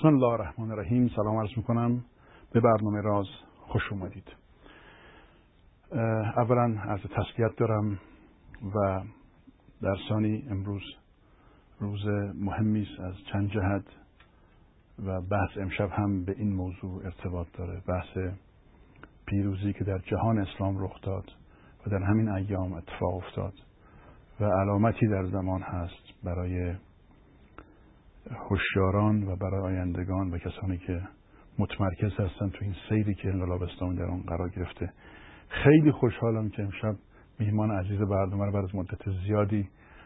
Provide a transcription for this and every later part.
بسم الله الرحمن الرحیم. سلام عرض میکنم به برنامه راز، خوش اومدید. اولا عرض تسلیت دارم و در ثانی امروز روز مهمی است از چند جهت و بحث امشب هم به این موضوع ارتباط داره، بحث پیروزی که در جهان اسلام رخ داد و در همین ایام اتفاق افتاد و علامتی در زمان هست برای هوشیاران و برای آیندگان و کسانی که متمرکز هستن تو این سیری که انقلاب اسلامی در اون قرار گرفته. خیلی خوشحالم که امشب میهمان عزیز برنامه رو بعد از مدت زیادی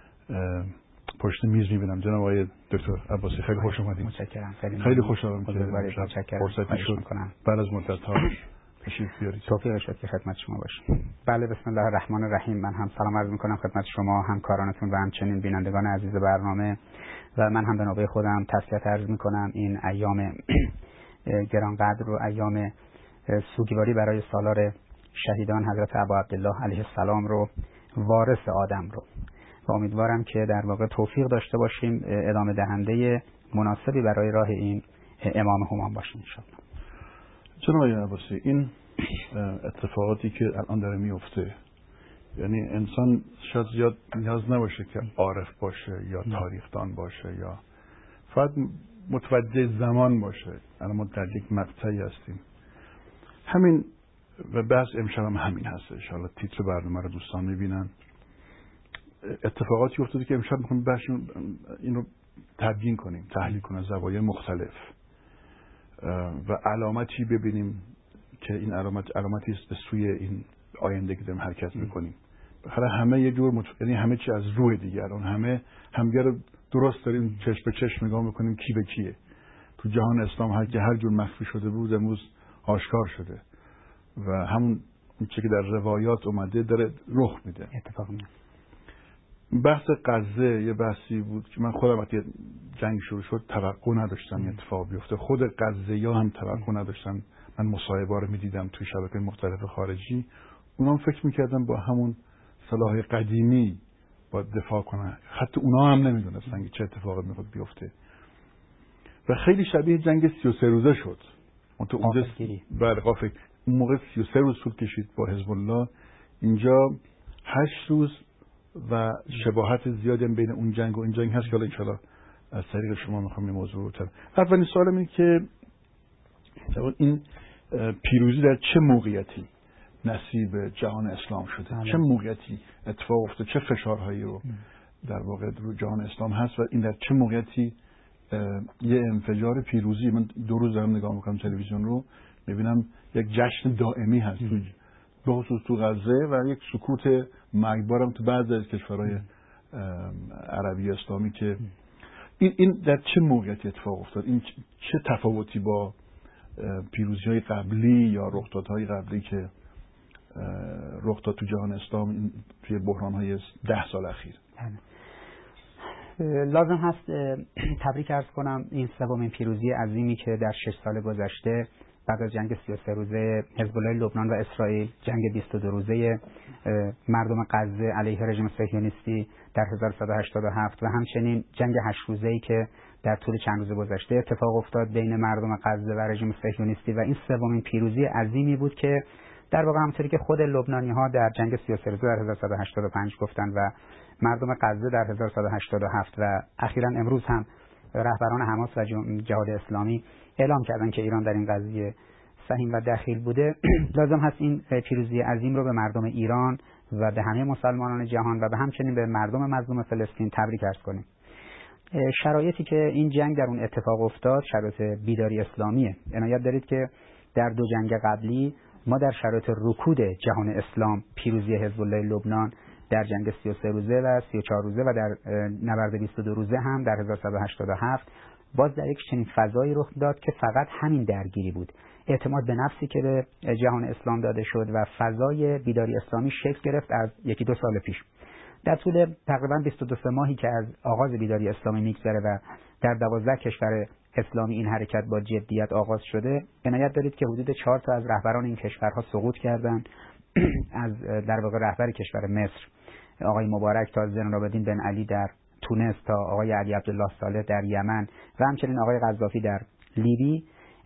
پشت میز میبینم. جناب آقای دکتر عباسی، خیلی خوش اومدید. متشکرم. خیلی خوشحالم که فرصتی شد بعد از مدت ها تشریف بیارید. توفیق شد که خدمت شما باشم. بله، بسم الله الرحمن الرحیم. من هم سلام عرض میکنم خدمت شما، همکارانتون و همچنین بینندگان عزیز برنامه، و من هم به نوبه خودم تسلیت عرض میکنم این ایام گرانقدر و ایام سوگواری برای سالار شهیدان حضرت ابا عبدالله علیه السلام رو، وارث آدم رو، و امیدوارم که در واقع توفیق داشته باشیم ادامه دهنده مناسبی برای راه این امام همام باشیم ان شاءالله. جناب آقای عباسی، این اتفاقاتی که الان داره میفته، یعنی انسان شاید زیاد نیاز نباشه که عارف باشه یا تاریخدان باشه یا فقط متوجه زمان باشه. الان ما در یک مقطعی هستیم، همین و بحث امشب هم همین هست. ان شاءالله تیتر برنامه رو دوستان میبینن. اتفاقاتی افتاده که امشب میخوایم بحثیم این رو تبیین کنیم، تحلیل کنیم از زوایای مختلف و علامتی ببینیم که این علامتی است به سوی این آینده که داریم حرکت میکنیم. بخاطر همه یه جور یعنی همه چی از روح دیگران، همه همگر درست داریم چشم به چشم نگاه میکنیم کی به کیه. تو جهان اسلام هر جور مخفی شده بود امروز آشکار شده و همون چیزی که در روایات اومده داره رخ میده. اتفاق میفته. بحث غزه یه بحثی بود که من خودم وقتی جنگ شروع شد توقع نداشتم این اتفاق بیفته. خود غزه‌یا هم توقع نداشتن. من مصاحبه‌ها رو می‌دیدم توی شبکه‌های مختلف خارجی، اونا فکر می‌کردن با همون سلاح قدیمی با دفاع کنن. حتی اونا هم نمی‌دونستن که چه اتفاقی می‌خواد بیفته و خیلی شبیه جنگ 33 روزه شد. اون تو اونجا غافل اون موقع 33 روز طول کشید با حزب الله. اینجا 8 روز و شباهت زیادی بین اون جنگ و این جنگ هست که حالا ان شاءالله از طریق شما می‌خوام این موضوع رو اولین سوالم اینه که این پیروزی در چه موقعیتی نصیب جهان اسلام شده؟ چه موقعیتی اتفاق افتاده؟ چه فشارهایی رو در واقع رو جهان اسلام هست و این در چه موقعیتی یه انفجار پیروزی؟ من 2 روز دارم نگاه میکنم تلویزیون رو، میبینم یک جشن دائمی هست به خصوص تو غزه و یک سکوت مرگبارم تو بعضی از کشورهای عربی اسلامی که این در چه موقعیتی اتفاق افتاد؟ این چه تفاوتی با پیروزی‌های قبلی یا رخدادهای قبلی که رخ داد تو جهان اسلام توی بحران‌های 10 سال اخیر؟ لازم هست تبریک عرض کنم این سومین پیروزی عظیمی که در 6 سال گذشته بعد از جنگ 33 روزه حزب الله لبنان و اسرائیل، جنگ 22 روزه مردم غزه علیه رژیم صهیونیستی در 1187 و همچنین جنگ 8 روزه‌ای که در طول چند روز گذشته اتفاق افتاد بین مردم غزه و رژیم صهیونیستی، و این سومین پیروزی عظیمی بود که در واقع همونطوری که خود لبنانی‌ها در جنگ 33 روزه در 1185 گفتن و مردم غزه در 1187 و اخیراً امروز هم رهبران حماس و جهاد اسلامی اعلام کردن که ایران در این قضیه سهیم و دخیل بوده. لازم هست این پیروزی عظیم رو به مردم ایران و به همه مسلمانان جهان و به همچنین به مردم مظلوم فلسطین تبریک عرض کنیم. شرایطی که این جنگ در اون اتفاق افتاد شرایط بیداری اسلامیه. عنایت دارید که در 2 جنگ قبلی ما در شرایط رکود جهان اسلام پیروزی حزب الله لبنان در جنگ 33 روزه و 34 روزه و در نبرد 22 روزه هم در 1187 باز در یک چنین فضایی رخ داد که فقط همین درگیری بود. اعتماد به نفسی که به جهان اسلام داده شد و فضای بیداری اسلامی شکل گرفت از 1-2 سال پیش. در طول تقریبا 22 ماهی که از آغاز بیداری اسلامی میگذره و در 12 کشور اسلامی این حرکت با جدیت آغاز شده، عنایت دارید که حدود 4 تا از رهبران این کشورها سقوط کردند. از در واقع رهبر کشور مصر آقای مبارک تا زین العابدین بن علی در تونس تا آقای علی عبدالله صالح در یمن و همچنین آقای قذافی در لیبی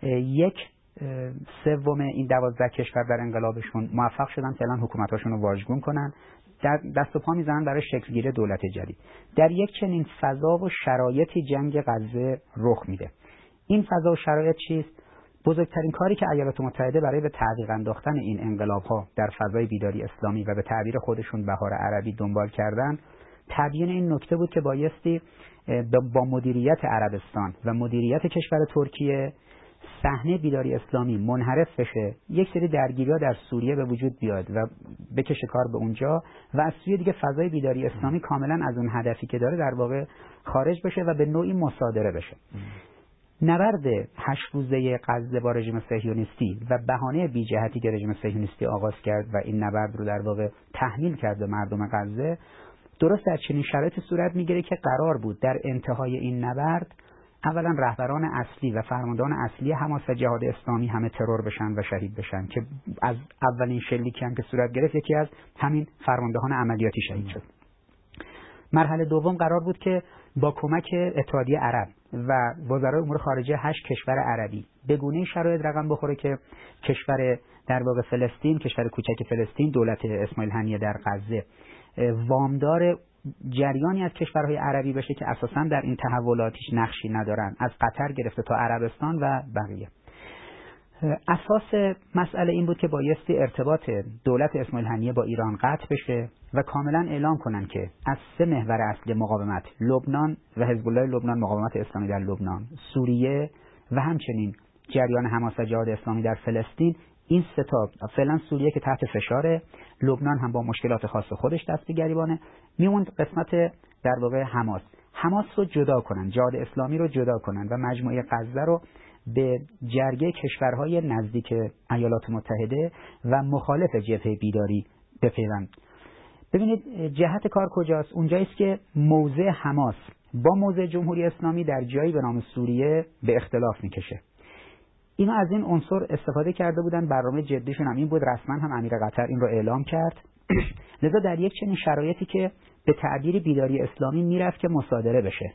1/3 این 12 کشور در انقلابشون موفق شدن فعلا حکومتاشون رو واژگون کنن، دست و پا میزنن برای شکلگیری دولت جدید. در یک چنین فضا و شرایطی جنگ غزه رخ میده. این فضا و شرایط چیست؟ بزرگترین کاری که ایالات متحده برای به تعویق انداختن این انقلاب‌ها در فضای بیداری اسلامی و به تعبیر خودشون بهار عربی دنبال کردن، تبیین این نکته بود که بایستی با مدیریت عربستان و مدیریت کشور ترکیه صحنه بیداری اسلامی منحرف بشه، یک سری درگیری‌ها در سوریه به وجود بیاد و بکشه کار به اونجا و از سوی دیگه فضای بیداری اسلامی کاملا از اون هدفی که داره در واقع خارج بشه و به نوعی مصادره بشه. نبرد 8 روزه غزه با رژیم صهیونیستی و بهانه بی جهتی که رژیم صهیونیستی آغاز کرد و این نبرد رو در واقع تحمیل کرد به مردم غزه، درست در چنین شرایطی صورت میگیره که قرار بود در انتهای این نبرد اولا رهبران اصلی و فرماندهان اصلی حماس و جهاد اسلامی همه ترور بشن و شهید بشن که از اولین شلیکی هم که صورت گرفت یکی از همین فرماندهان عملیاتی شهید شد. مرحله دوم قرار بود که با کمک اتحادیه عرب و وزرای امور خارجه 8 کشور عربی به گونه شرایط رقم بخوره که کشور در واقع فلسطین، کشور کوچک فلسطین، دولت اسماعیل هنیه در غزه وامدار جریانی از کشورهای عربی بشه که اساساً در این تحولات هیچ نقشی ندارن، از قطر گرفته تا عربستان و بقیه. اساس مسئله این بود که بایستی ارتباط دولت اسماعیل هنیه با ایران قطع بشه و کاملا اعلام کنن که از 3 محور اصلی مقاومت، لبنان و حزب الله لبنان، مقاومت اسلامی در لبنان، سوریه و همچنین جریان حماس و جهاد اسلامی در فلسطین، این سه تا، فعلا سوریه که تحت فشاره، لبنان هم با مشکلات خاص خودش دست به گریبانه، میموند قسمت در واقع حماس رو جدا کنن، جهاد اسلامی رو جدا کنن و مجموعه غزه رو به جرگه کشورهای نزدیک ایالات متحده و مخالف جبهه بیداری بپیوند. ببینید جهت کار کجاست؟ اونجایی است که موضع حماس با موضع جمهوری اسلامی در جایی به نام سوریه به اختلاف میکشه. اینا از این عنصر استفاده کرده بودن، برنامه جدیشون هم این بود، رسما هم امیر قطر این رو اعلام کرد. لذا در یک چنین شرایطی که به تعبیر بیداری اسلامی میرفت که مصادره بشه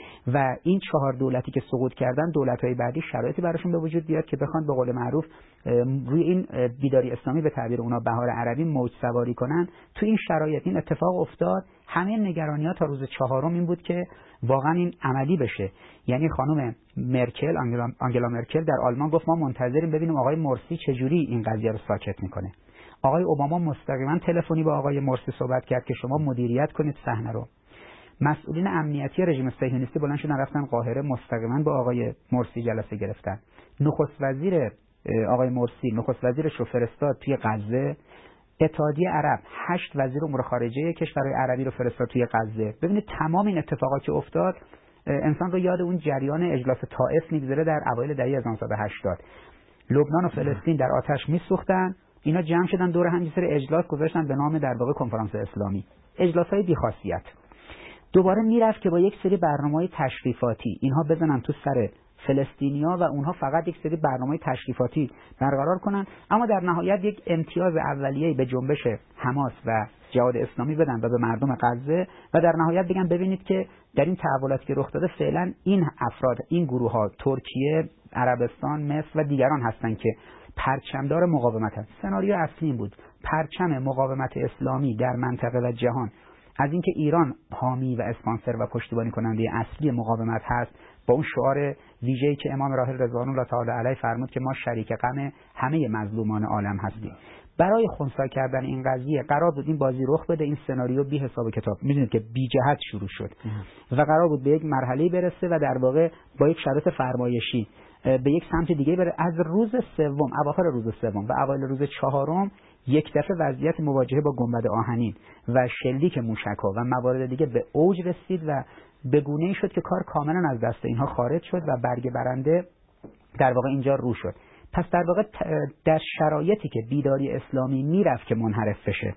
و این 4 دولتی که سقوط کردن، دولت‌های بعدی شرایطی براشون به وجود بیاد که بخوان به قول معروف روی این بیداری اسلامی به تعبیر اونا بهار عربی موج سواری کنن. تو این شرایط این اتفاق افتاد. همه نگرانی‌ها تا روز 4 این بود که واقعا این عملی بشه. یعنی خانم مرکل، آنگلا مرکل در آلمان گفت ما منتظریم ببینیم آقای مرسی چجوری این قضیه رو ساکت میکنه. آقای اوباما مستقیما تلفنی با آقای مرسی صحبت کرد که شما مدیریت کنید صحنه رو. مسئولین امنیتی رژیم صهیونیستی بلند شدن رفتن قاهره، مستقیما با آقای مرسی جلسه گرفتن. نخست وزیر آقای مرسی نخست وزیرش رو فرستاد توی غزه. اتحادیه عرب 8 وزیر امور خارجه کشورهای عربی رو فرستاد توی غزه. ببینید تمام این اتفاقات که افتاد انسان رو یاد اون جریان اجلاس طائف میگذاره در اوایل دهه 1980. لبنان و فلسطین در آتش میسوختن، اینا جمع شدن دور هم یه سری اجلاس گذاشتن به نام در واقع کنفرانس اسلامی. اجلاس‌های بی‌خاصیت. دوباره میرفت که با یک سری برنامه‌های تشریفاتی اینها بزنن تو سر فلسطینیا و اونها فقط یک سری برنامه‌های تشریفاتی برقرار کنن، اما در نهایت یک امتیاز اولیه‌ای به جنبش حماس و جهاد اسلامی بدن و به مردم غزه و در نهایت بگن ببینید که در این تحولاتی که رخ داده فعلا این افراد، این گروه‌ها، ترکیه، عربستان، مصر و دیگران هستن که پرچمدار مقاومت هست. سناریو اصلی این بود پرچم مقاومت اسلامی در منطقه و جهان، از اینکه ایران حامی و اسپانسر و پشتیبانی کننده اصلی مقاومت هست، با اون شعار ویژه‌ای که امام راحل رضوان الله تعالی علیه فرمود که ما شریک غم همه مظلومان عالم هستیم. برای خنثی کردن این قضیه قرار بود این بازی رخ بده، این سناریو بی حساب کتاب میدونید که بی جهت شروع شد و قرار بود به یک مرحله برسه و در واقع با یک شرایط فرمایشی به یک سمت دیگه بره. از روز سوم، اواخر روز سوم و اوایل روز 4 یک دفعه وضعیت مواجهه با گنبد آهنین و شلیک موشک‌ها و موارد دیگه به اوج رسید و به گونه‌ای شد که کار کاملا از دست اینها خارج شد و برگ برنده در واقع اینجا رو شد. پس در واقع در شرایطی که بیداری اسلامی میرفت که منحرف بشه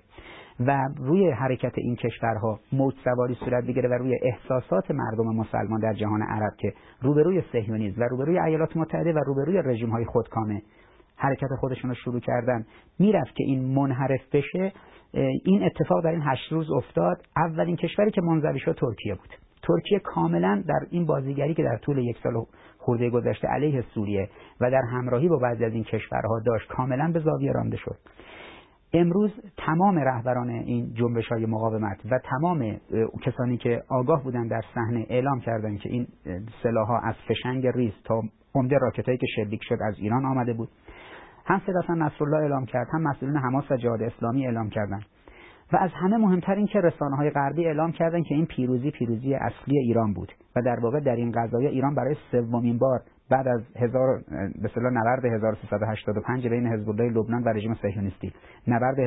و روی حرکت این کشورها موج سواری صورت بگیره و روی احساسات مردم مسلمان در جهان عرب که روبروی صهیونیسم و روبروی ایالات متحده و روبروی رژیم‌های خودکامه حرکت خودشون رو شروع کردن، میرفت که این منحرف بشه. این اتفاق در این 8 روز افتاد. اولین کشوری که منزوی شد ترکیه بود. ترکیه کاملا در این بازیگری که در طول 1 سال خورده گذشته علیه سوریه و در همراهی با بعضی از این کشورها داشت کاملا به زاویه رانده شد. امروز تمام رهبران این جنبش‌های مقاومت و تمام کسانی که آگاه بودند در صحنه اعلام کردند که این سلاح‌ها از فشنگ ریز تا عمده راکتایی که شلیک شد از ایران آمده بود. هم سید حسن نصرالله اعلام کرد، هم مسئولین حماس و جهاد اسلامی اعلام کردند. و از همه مهمتر این که رسانه‌های غربی اعلام کردند که این پیروزی اصلی ایران بود و در واقع در این قضایا ایران برای سومین بار بعد از به اصطلاح نبرد 1385 بین حزب الله لبنان و رژیم صهیونیستی، نبرد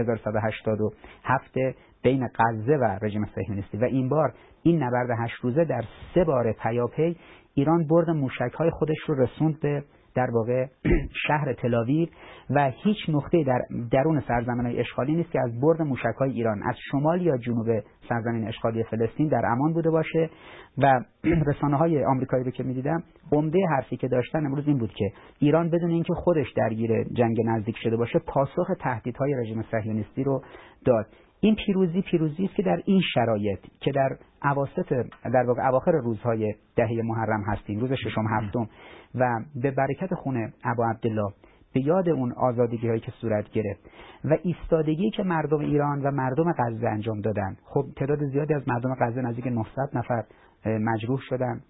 1187 بین غزه و رژیم صهیونیستی و این بار این نبرد 8 روزه در 3 بار پیاپی ایران برد موشک‌های خودش رو رسوند به در واقع شهر تل‌آویو و هیچ نقطه در درون سرزمین‌های اشغالی نیست که از برد موشک‌های ایران از شمال یا جنوب سرزمین اشغالی فلسطین در امان بوده باشه. و رسانه‌های آمریکایی رو که می‌دیدم عمده حرفی که داشتن امروز این بود که ایران بدون اینکه خودش درگیر جنگ نزدیک شده باشه پاسخ تهدیدهای رژیم صهیونیستی رو داد. این پیروزی است که در این شرایط که در در واقع اواخر روزهای دهه محرم هستیم، روز ششم هفتم و به برکت خون ابا عبدالله به یاد اون آزادگی‌هایی که صورت گرفت و ایستادگی که مردم ایران و مردم غزه انجام دادن. خب تعداد زیادی از مردم غزه نزدیک 900 نفر مجروح شدن،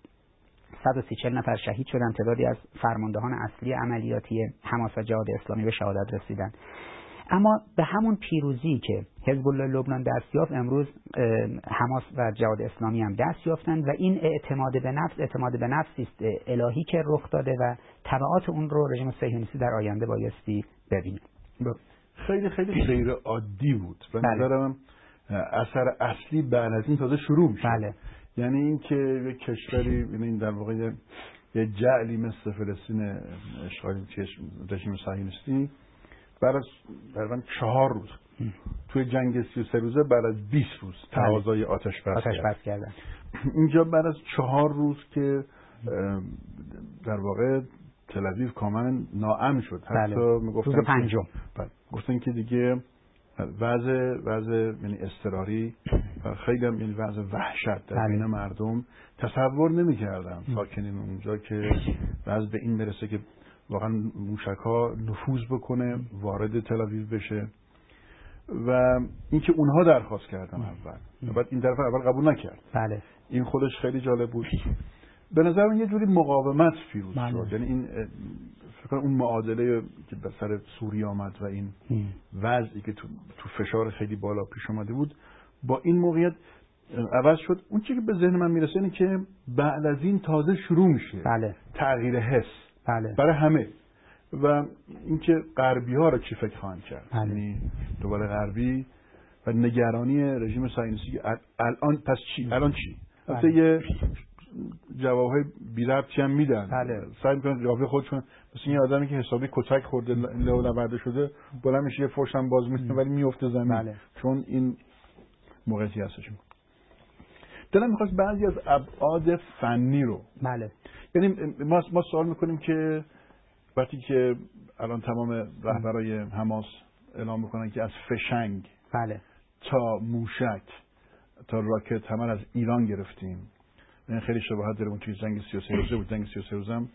130 نفر شهید شدن، تعدادی از فرماندهان اصلی عملیاتی حماس و جهاد اسلامی به شهادت رسیدن. اما به همون پیروزی که حزب الله لبنان دست یافت، امروز حماس و جهاد اسلامی هم دست یافتند و این اعتماد به نفسی است الهی که رخ داده و تبعات اون رو رژیم صهیونیستی در آینده بایستی ببینیم. خیلی خیلی غیر عادی بود و نظرم اثر اصلی بعد از این تازه شروع میشه. بله. یعنی این که یک کشوری این در واقع یه جعلی مثل فلسطین اشغالی رژیم صهیونیستی بعد از تقریبا 4 روز توی جنگ 33 روزه بعد از 20 روز تقاضای آتش بس کردن. اینجا بعد از 4 روز که در واقع تل آویو کاملا ناامن شد. حتی میگفتن روز پنجم گفتن که دیگه وضع یعنی اضطراری و خیلی هم یعنی وضع وحشت در بین مردم تصور نمی‌کردن ساکنین اونجا که وضع به این برسه که واقعا موشک‌ها نفوذ بکنه، وارد تل آویو بشه و اینکه اونها درخواست کردن اول بعد این طرف اول قبول نکرد. بله. این خودش خیلی جالب بود. به نظر من یه جوری مقاومت پیروز شد. یعنی این فکر کنم اون معادله که به سر سوریه آمد و این وضعی که تو فشار خیلی بالا پیش اومده بود با این موقعیت عوض شد. اون چیزی که به ذهن من میرسه اینه که بعد از این تازه شروع میشه تغییر حس برای همه و اینکه غربی ها رو چی فکر خواهند کرد. یعنی دوباره غربی و نگرانی رژیم صهیونیستی الان پس چی؟ الان چی؟ البته یه جوابهای بی ربطی هم میدن. سعی میکنن جواب خودشون مثل یه آدمی که حسابی کتک خورده لو نورده شده بلند میشه یه فرش هم باز میکنه ولی میفته زمین. چون این موقعیتی هستش. دلم میخواست بعضی از ابعاد فنی رو یعنی ما سوال میکنیم که وقتی که الان تمام رهبرای حماس اعلام میکنن که از فشنگ تا موشک تا راکت همه از ایران گرفتیم، این خیلی شباهت داره اون توی جنگ 33 روزه بود. جنگ 33 روزه هم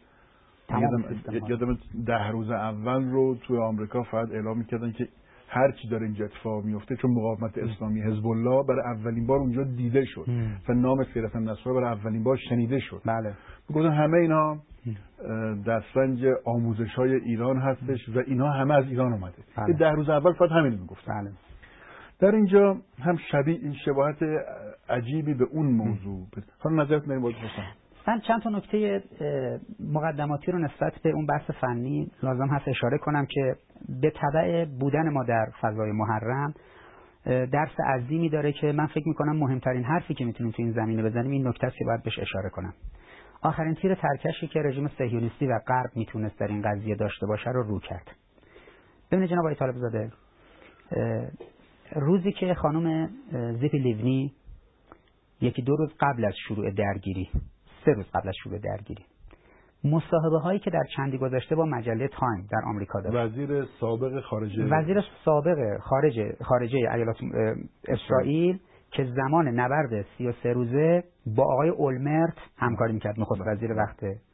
یادم 10 روز اول رو توی آمریکا فقط اعلام میکردن که هر کی داره اینجا اتفاق میفته چون مقاومت اسلامی حزب الله برای اولین بار اونجا دیده شد و نام سید حسن نصرالله برای اولین بار شنیده شد. میگفتن همه اینا دسترنج آموزش‌های ایران هستش و اینا همه از ایران اومده. 10 روز اول فقط همین میگفتن. در اینجا هم این شباهت عجیبی به اون موضوع. حالا نظرت من باید بپرسم. من چند تا نکته مقدماتی رو نسبت به اون بحث فنی لازم هست اشاره کنم که به تبع بودن ما در فضای محرم درس عظیمی داره که من فکر می‌کنم مهمترین حرفی که میتونیم تو این زمینه بزنیم این نکته است که باید بهش اشاره کنم. آخرین تیر ترکشی که رژیم صهیونیستی و غرب میتونست در این قضیه داشته باشه رو کرد. ببینید جناب آقای طالب زاده، روزی که خانم زیپی لیونی 1-2 روز قبل از شروع درگیری 3 روز قبل از شروع درگیری مصاحبه هایی که در چندی گذشته با مجله تایم در آمریکا داشت، وزیر سابق خارجه ایالات اسرائیل که زمان نبرد 33 روزه با آقای اولمرت همکاری میکرد، نخست وزیر وقت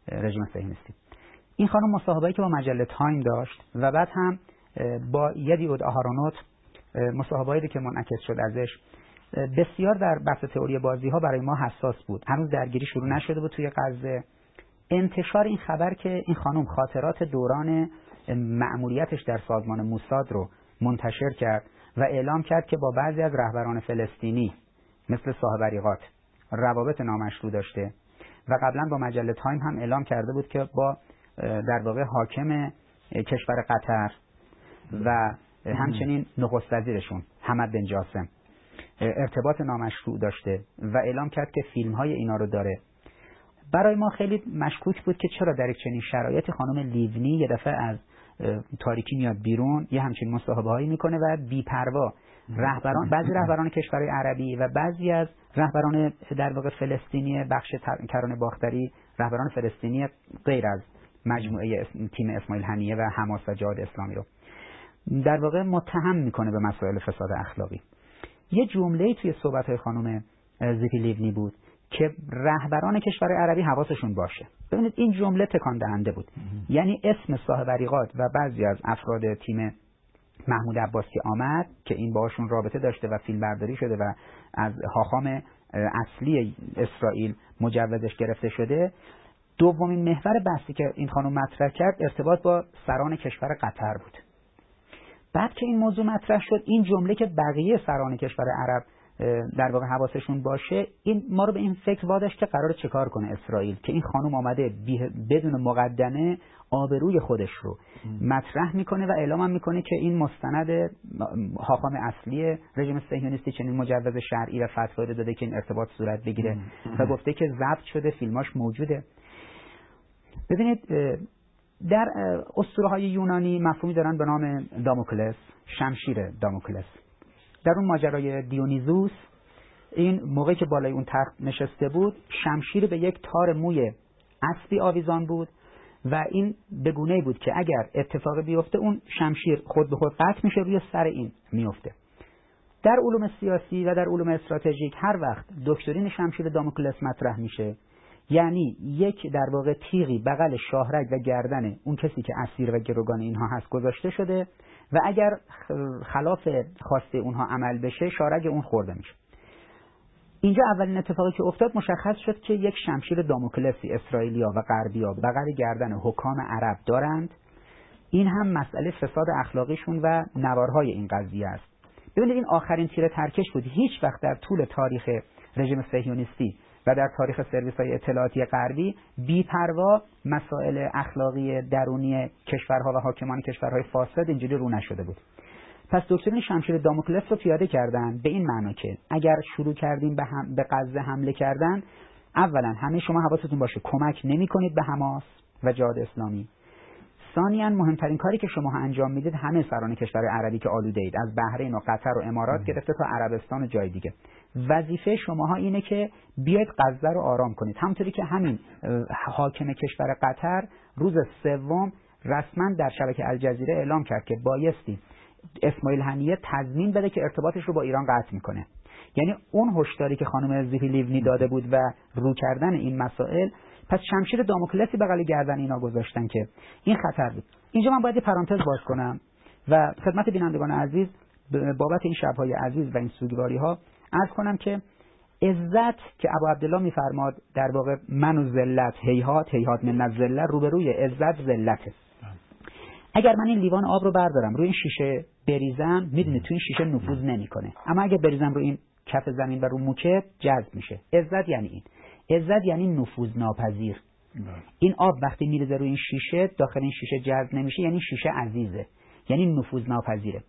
رژیم صهیونیستی. این خانم مصاحبه‌ای که با مجله تایم داشت و بعد هم با یدیود آهارونوت مصاحبه‌ای که منعکس شد ازش بسیار در بحث تئوری بازی‌ها برای ما حساس بود. هنوز درگیری شروع نشده بود توی غزه. انتشار این خبر که این خانم خاطرات دوران مأموریتش در سازمان موساد رو منتشر کرد و اعلام کرد که با بعضی از رهبران فلسطینی مثل صاحب عریقات روابط نامشروع داشته و قبلا با مجله تایم هم اعلام کرده بود که با در واقع حاکم کشور قطر و همچنین نخست وزیرشون حمد بن جاسم ارتباط نامشروع داشته و اعلام کرد که فیلم‌های اینا رو داره. برای ما خیلی مشکوک بود که چرا در یک چنین شرایطی خانم لیونی یه دفعه از تاریکی میاد بیرون، یه همچین مصاحبه‌هایی میکنه و بی‌پروا بعضی رهبران کشورهای عربی و بعضی از رهبران در واقع فلسطینی بخش کرانه باختری، رهبران فلسطینی غیر از مجموعه تیم اسماعیل هنیه و حماس و جهاد اسلامی رو در واقع متهم میکنه به مسائل فساد اخلاقی. یه جمله‌ای توی صحبت‌های خانم زیپی لیونی بود که رهبران کشور عربی حواسشون باشه. ببینید این جمله تکان دهنده بود. یعنی اسم صاحب عریقات و بعضی از افراد تیم محمود عباسی آمد که این باهاشون رابطه داشته و فیلم برداری شده و از حاخام اصلی اسرائیل مجوزش گرفته شده. دومین محور بحثی که این خانم مطرح کرد ارتباط با سران کشور قطر بود. بعد که این موضوع مطرح شد، این جمله که بقیه سران کشور عرب در واقع حواسشون باشه، این ما رو به این فکر واداشت که قراره چیکار کنه اسرائیل که این خانم آمده بدون مقدمه آبروی خودش رو مطرح میکنه و اعلام هم میکنه که این مستند حاکم اصلی رژیم صهیونیستی چنین مجوز شرعی و فتوایی داده که این ارتباط صورت بگیره و گفته که ضبط شده، فیلماش موجوده. ببینید در اسطوره‌های یونانی مفهومی دارن به نام داموکلس، شمشیر داموکلس. در اون ماجرای دیونیزوس این موقعی که بالای اون تخت نشسته بود، شمشیر به یک تار موی اسبی آویزان بود و این به گونه‌ای بود که اگر اتفاقی بیفته اون شمشیر خود به خود قطع میشه، روی سر این میفته. در علوم سیاسی و در علوم استراتژیک هر وقت دکترین شمشیر داموکلس مطرح میشه، یعنی یک در واقع تیغی بغل شاهرگ و گردن اون کسی که اسیر و گروگان اینها هست گذاشته شده و اگر خلاف خواسته اونها عمل بشه شاهرگ اون خورده میشه. اینجا اولین اتفاقی که افتاد مشخص شد که یک شمشیر داموکلسی اسرائیلیا و غربیا بغل گردن حکام عرب دارند. این هم مسئله فساد اخلاقیشون و نوارهای این قضیه است. ببینید این آخرین تیر ترکش بود. هیچ وقت در طول تاریخ رژیم صهیونیستی و در تاریخ سرویس‌های اطلاعاتی غربی بی‌پروا مسائل اخلاقی درونی کشورها و حاکمان کشورهای فاسد اینجوری رو نشده بود. پس دکترین شمشیر داموکلس رو پیاده کردن به این معنا که اگر شروع کردیم به غزه حمله کردن، اولا همه شما حواستون باشه کمک نمی‌کنید به حماس و جهاد اسلامی. ثانیاً مهمترین کاری که شما انجام میدید همه سران کشور عربی که آلوده اید، از بحرین و قطر و امارات گرفته تا عربستان و جای دیگه، وظیفه شماها اینه که بیاید غزه رو آرام کنید. همونطوری که همین حاکم کشور قطر روز سوم رسما در شبکه الجزیره اعلام کرد که بایستی اسماعیل هنیه تضمین بده که ارتباطش رو با ایران قطع میکنه. یعنی اون هشداری که خانم زیپی لیونی داده بود و رو کردن این مسائل، پس شمشیر داموکلسی بغل گردن اینا گذاشتن که این خطر بود. اینجا من باید یه پرانتز باز کنم و خدمت بینندگان عزیز بابت این شب‌های عزیز و این سوگواری‌ها عرض کنم که عزت که ابو عبدالله می‌فرماد در واقع من و ذلت هیهات من الذلت، روبروی عزت ذلته. اگر من این لیوان آب رو بردارم روی این شیشه بریزم، میدونید تو این شیشه نفوذ نمی‌کنه، اما اگه بریزم روی این کف زمین و رو موچه جذب میشه. عزت یعنی این. عزت یعنی نفوذ ناپذیر. این آب وقتی میریزه روی این شیشه، داخل این شیشه جذب نمیشه، یعنی شیشه عزیزه، یعنی نفوذ ناپذیره.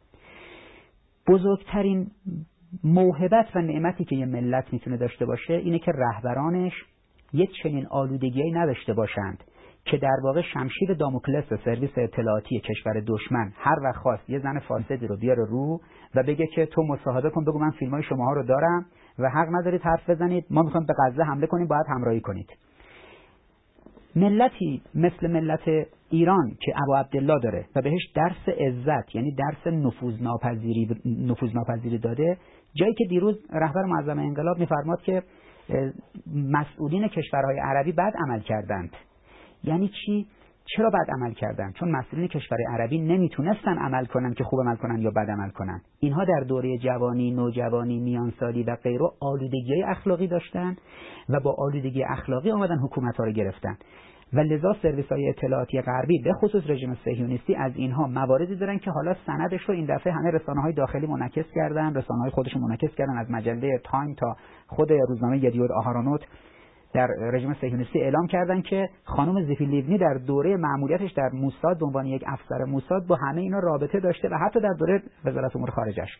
بزرگترین موهبت و نعمتی که یه ملت میتونه داشته باشه اینه که رهبرانش یک چنین آلودگی‌ای نداشته باشند که در واقع شمشیر داموکلس سرویس اطلاعاتی کشور دشمن هر وقت خواست یه زن فاسدی رو بیاره رو و بگه که تو مصاحبه کن، بگو من فیلمای شماها رو دارم و حق ندارید حرف بزنید، ما میخوایم به غزه حمله کنیم، باید همراهی کنید. ملتی مثل ملت ایران که ابو عبدالله داره و بهش درس عزت یعنی درس نفوذ ناپذیری داده، جایی که دیروز رهبر معظم انقلاب میفرماد که مسئولین کشورهای عربی بد عمل کردند، یعنی چی؟ چرا بد عمل کردن؟ چون مسئولین کشور عربی نمیتونستن عمل کنن که خوب عمل کنن یا بد عمل کنن. اینها در دوره جوانی، نوجوانی، میانسالی و غیره آلودگی اخلاقی داشتن و با آلودگی اخلاقی اومدن حکومت‌ها رو گرفتن. و لذا سرویس‌های اطلاعاتی غربی به خصوص رژیم صهیونیستی از اینها مواردی دارن که حالا سندش رو این دفعه همه رسانه‌های داخلی منعکس کردن، رسانه‌های خودشون منعکس کردن، از مجله تایم تا خود روزنامه یدیوت آهارونوت در رژیم صهیونیستی اعلام کردن که خانم زیپی لیونی در دوره مأموریتش در موساد به عنوان یک افسر موساد با همه اینا رابطه داشته و حتی در دوره وزارت امور خارجش.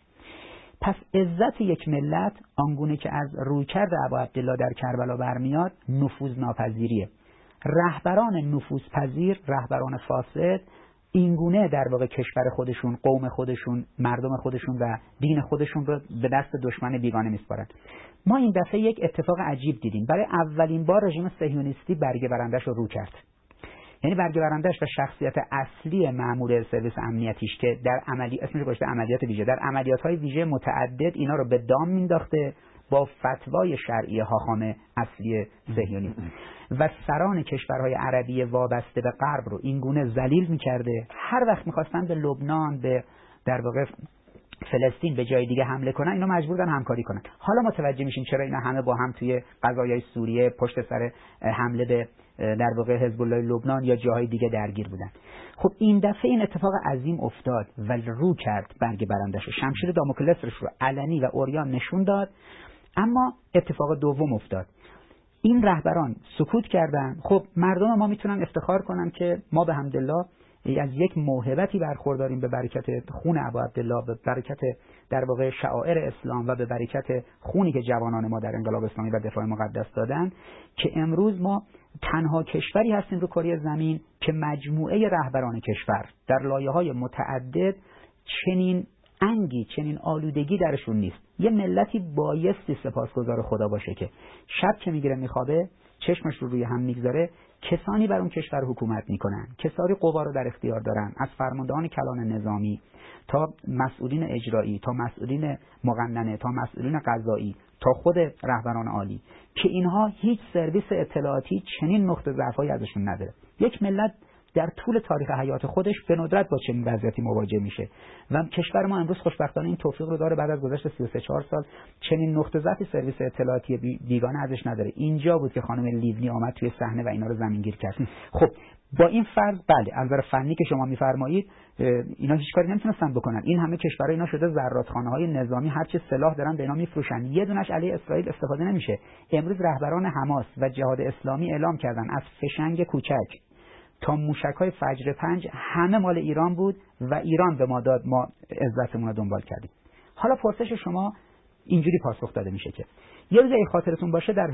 پس عزت یک ملت آنگونه که از رویکرد ابا عبدالله در کربلا برمیاد نفوذناپذیریه. رهبران نفوذپذیر، رهبران فاسد اینگونه در واقع کشور خودشون، قوم خودشون، مردم خودشون و دین خودشون رو به دست دشمن بیگانه میسپارن. ما این دفعه یک اتفاق عجیب دیدیم. برای اولین بار رژیم صهیونیستی برگه برندش رو کرد. یعنی برگه برندش و شخصیت اصلی مأمور سرویس امنیتیش که در اسمش گذاشته عملیات ویژه، در عملیات‌های ویژه متعدد اینا رو به دام مینداخته با فتوای شرعی حاخام اصلی صهیونیسم و سران کشورهای عربی وابسته به غرب رو اینگونه ذلیل می‌کرده. هر وقت می‌خواستن به لبنان، به در واقع فلسطین، به جای دیگه حمله کنن، اینا مجبور بودن همکاری کنن. حالا متوجه میشین چرا اینا همه با هم توی قضایای سوریه پشت سر حمله به در واقع حزب الله لبنان یا جاهای دیگه درگیر بودن. خب این دفعه این اتفاق عظیم افتاد و رو کرد برگ برندش، شمشیر داموکلسش رو علنی و عریان نشون داد. اما اتفاق دوم افتاد. این رهبران سکوت کردن. خب مردم ما میتونن افتخار کنن که ما به حمدالله از یک موهبتی برخورداریم به برکت خون ابا عبدالله، به برکت در واقع شعائر اسلام و به برکت خونی که جوانان ما در انقلاب اسلامی و دفاع مقدس دادن که امروز ما تنها کشوری هستیم رو کره زمین که مجموعه رهبران کشور در لایه‌های متعدد چنین انگی، چنین آلودگی درشون نیست. یه ملتی بایستی سپاسگزار خدا باشه که شب که میگیره میخوابه چشمش رو روی هم میگذاره کسانی بر اون کشور حکومت میکنن، کسانی قوا رو در اختیار دارن، از فرماندهان کلان نظامی تا مسئولین اجرایی تا مسئولین مقننه تا مسئولین قضایی تا خود رهبران عالی، که اینها هیچ سرویس اطلاعاتی چنین نقطه ضعفی ازشون نداره. یک ملت در طول تاریخ حیات خودش به ندرت با چنین وضعیتی مواجه میشه و کشور ما امروز خوشبختانه این توفیق رو داره. بعد از گذشت 33-4 سال چنین نقطه ضعفی سرویس اطلاعاتی بیگانه ازش نداره. اینجا بود که خانم لیونی آمد توی صحنه و اینا رو زمینگیر کرد. خب با این فرض بله از نظر فنی که شما میفرمایید اینا هیچ کاری نمیتونستن بکنن. این همه کشورها اینا شده زرادخانه‌های نظامی، هر چه سلاح دارن به اینا میفروشن، یه دونش علیه اسرائیل استفاده نمیشه. امروز رهبران حماس و جهاد اسلامی اعلام کردن از فشنگ کوچک تا موشک‌های فجر 5 همه مال ایران بود و ایران به ما داد، ما عزتمون رو دنبال کردیم. حالا پرسش شما اینجوری پاسخ داده میشه که یه روز خاطرتون باشه در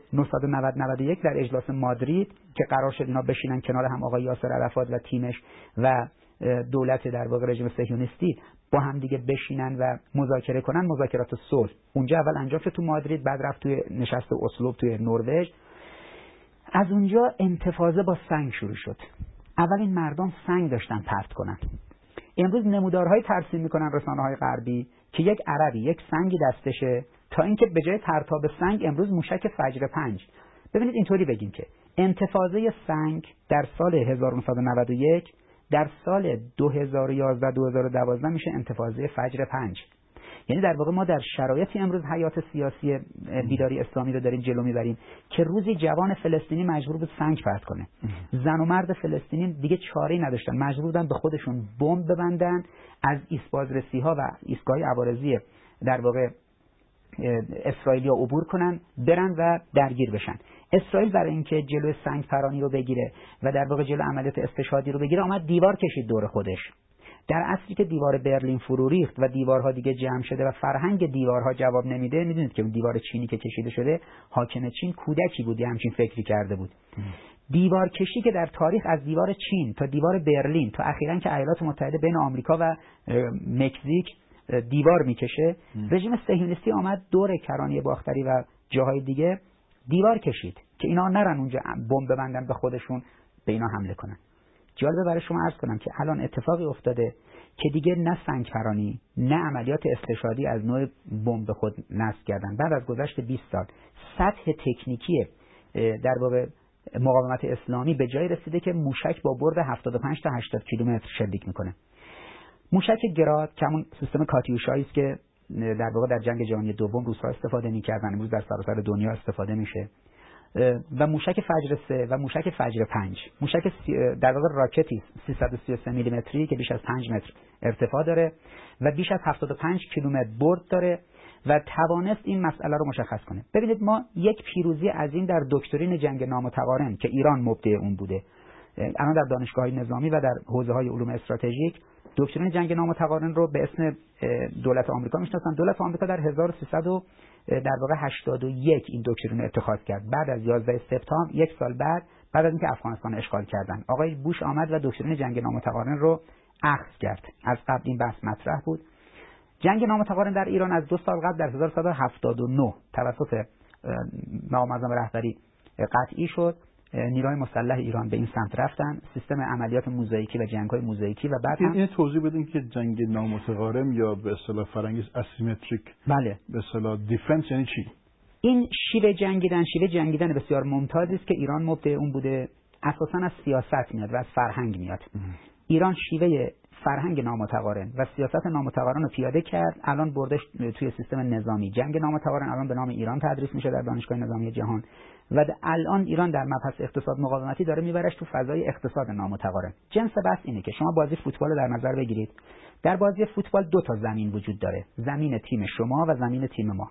1990-91 در اجلاس مادرید که قرار شد اینا بشینن کنار هم آقای یاسر عرفات و تیمش و دولت در واقع رژیم صهیونیستی با هم دیگه بشینن و مذاکره کنن، مذاکرات صلح اونجا اول انجام شد تو مادرید، بعد رفت توی نشست اسلو توی نروژ. از اونجا انتفاضه با سنگ شروع شد. اول این مردم سنگ داشتن پرت کنن. امروز نمودارهای ترسیم میکنن رسانه‌های غربی که یک عربی یک سنگی دستشه تا اینکه به جای پرتاب سنگ امروز موشک فجر 5. ببینید اینطوری بگیم که انتفاضه سنگ در سال 1991 در سال 2011-2012 میشه انتفاضه فجر 5. یعنی در واقع ما در شرایطی امروز حیات سیاسی بیداری اسلامی رو داریم جلو میبریم که روزی جوان فلسطینی مجبور بود سنگ پرت کنه. زن و مرد فلسطینی دیگه چاره‌ای نداشتن، مجبور بودن به خودشون بمب ببندن، از ایستبازرسی‌ها و ایستگاه عوارضی در واقع اسرائیلیا عبور کنن، برن و درگیر بشن. اسرائیل برای اینکه جلوی سنگ پرانی رو بگیره و در واقع جلوی عملیات استشهادی رو بگیره اومد دیوار کشید دور خودش. در اصلی که دیوار برلین فرو ریخت و دیوارها دیگه جمع شده و فرهنگ دیوارها جواب نمیده. میدونید که اون دیوار چینی که کشیده شده، حاکم چین کودکی بود، همچین فکری کرده بود. دیوار کشی که در تاریخ از دیوار چین تا دیوار برلین تا اخیراً که ایالات متحده بین آمریکا و مکزیک دیوار میکشه، رژیم صهیونیستی آمد دور کرانه باختری و جاهای دیگه دیوار کشید که اینا نرن اونجا بمب ببندن به خودشون به اینا حمله کنن. جالبه برای شما عرض کنم که الان اتفاقی افتاده که دیگه نه سنگ پرانی نه عملیات استشهادی از نوع بمب خود نصب کردن. بعد از گذشت 20 سال سطح تکنیکی در واقع مقاومت اسلامی به جای رسیده که موشک با برد 75 تا 80 کیلومتر شلیک میکنه. موشک گراد که همون سیستم کاتیوشایی است که در واقع در جنگ جهانی دوم روس‌ها استفاده می‌کردن، امروز در سراسر دنیا استفاده میشه، و موشک فجر 3 و موشک فجر 5. موشک در واقع راکتی 333 میلیمتری که بیش از 5 متر ارتفاع داره و بیش از 75 کیلومتر برد داره و توانست این مسئله رو مشخص کنه. ببینید ما یک پیروزی عظیم در دکترین جنگ نامتقارن که ایران مبدع اون بوده، الان در دانشگاه‌های نظامی و در حوزه‌های علوم استراتژیک دکترین جنگ نامتقارن رو به اسم دولت آمریکا میشناسن. دولت آمریکا در 1381 این دکترین رو اتخاذ کرد، بعد از 11 سپتامبر، یک سال بعد از اینکه افغانستان اشغال کردن. آقای بوش آمد و دکترین جنگ نامتقارن رو اخذ کرد. از قبل این بحث مطرح بود. جنگ نامتقارن در ایران از 2 سال قبل در 1179 توسط مقام معظم رهبری قطعی شد. نیروهای مسلح ایران به این سمت رفتن، سیستم عملیات موزاییکی و جنگ‌های موزاییکی و بعد این توضیح بدین که جنگ نامتقارن یا به اصطلاح فرنگی اسیمتریک، بله، به اصطلاح دیفنس یعنی چی؟ این شیوه جنگیدن بسیار ممتازی است که ایران مبدع اون بوده. اساساً از سیاست میاد و از فرهنگ میاد. ایران شیوه فرهنگ نامتقارن و سیاست نامتقارن رو پیاده کرد، الان بردش توی سیستم نظامی. جنگ نامتقارن الان به نام ایران تدریس میشه در دانشگاه نظامی جهان و الان ایران در مبحث اقتصاد مقاومتی داره میبرش تو فضای اقتصاد نامتقارن. جنس بحث اینه که شما بازی فوتبال رو در نظر بگیرید. در بازی فوتبال 2 تا زمین وجود داره، زمین تیم شما و زمین تیم ما.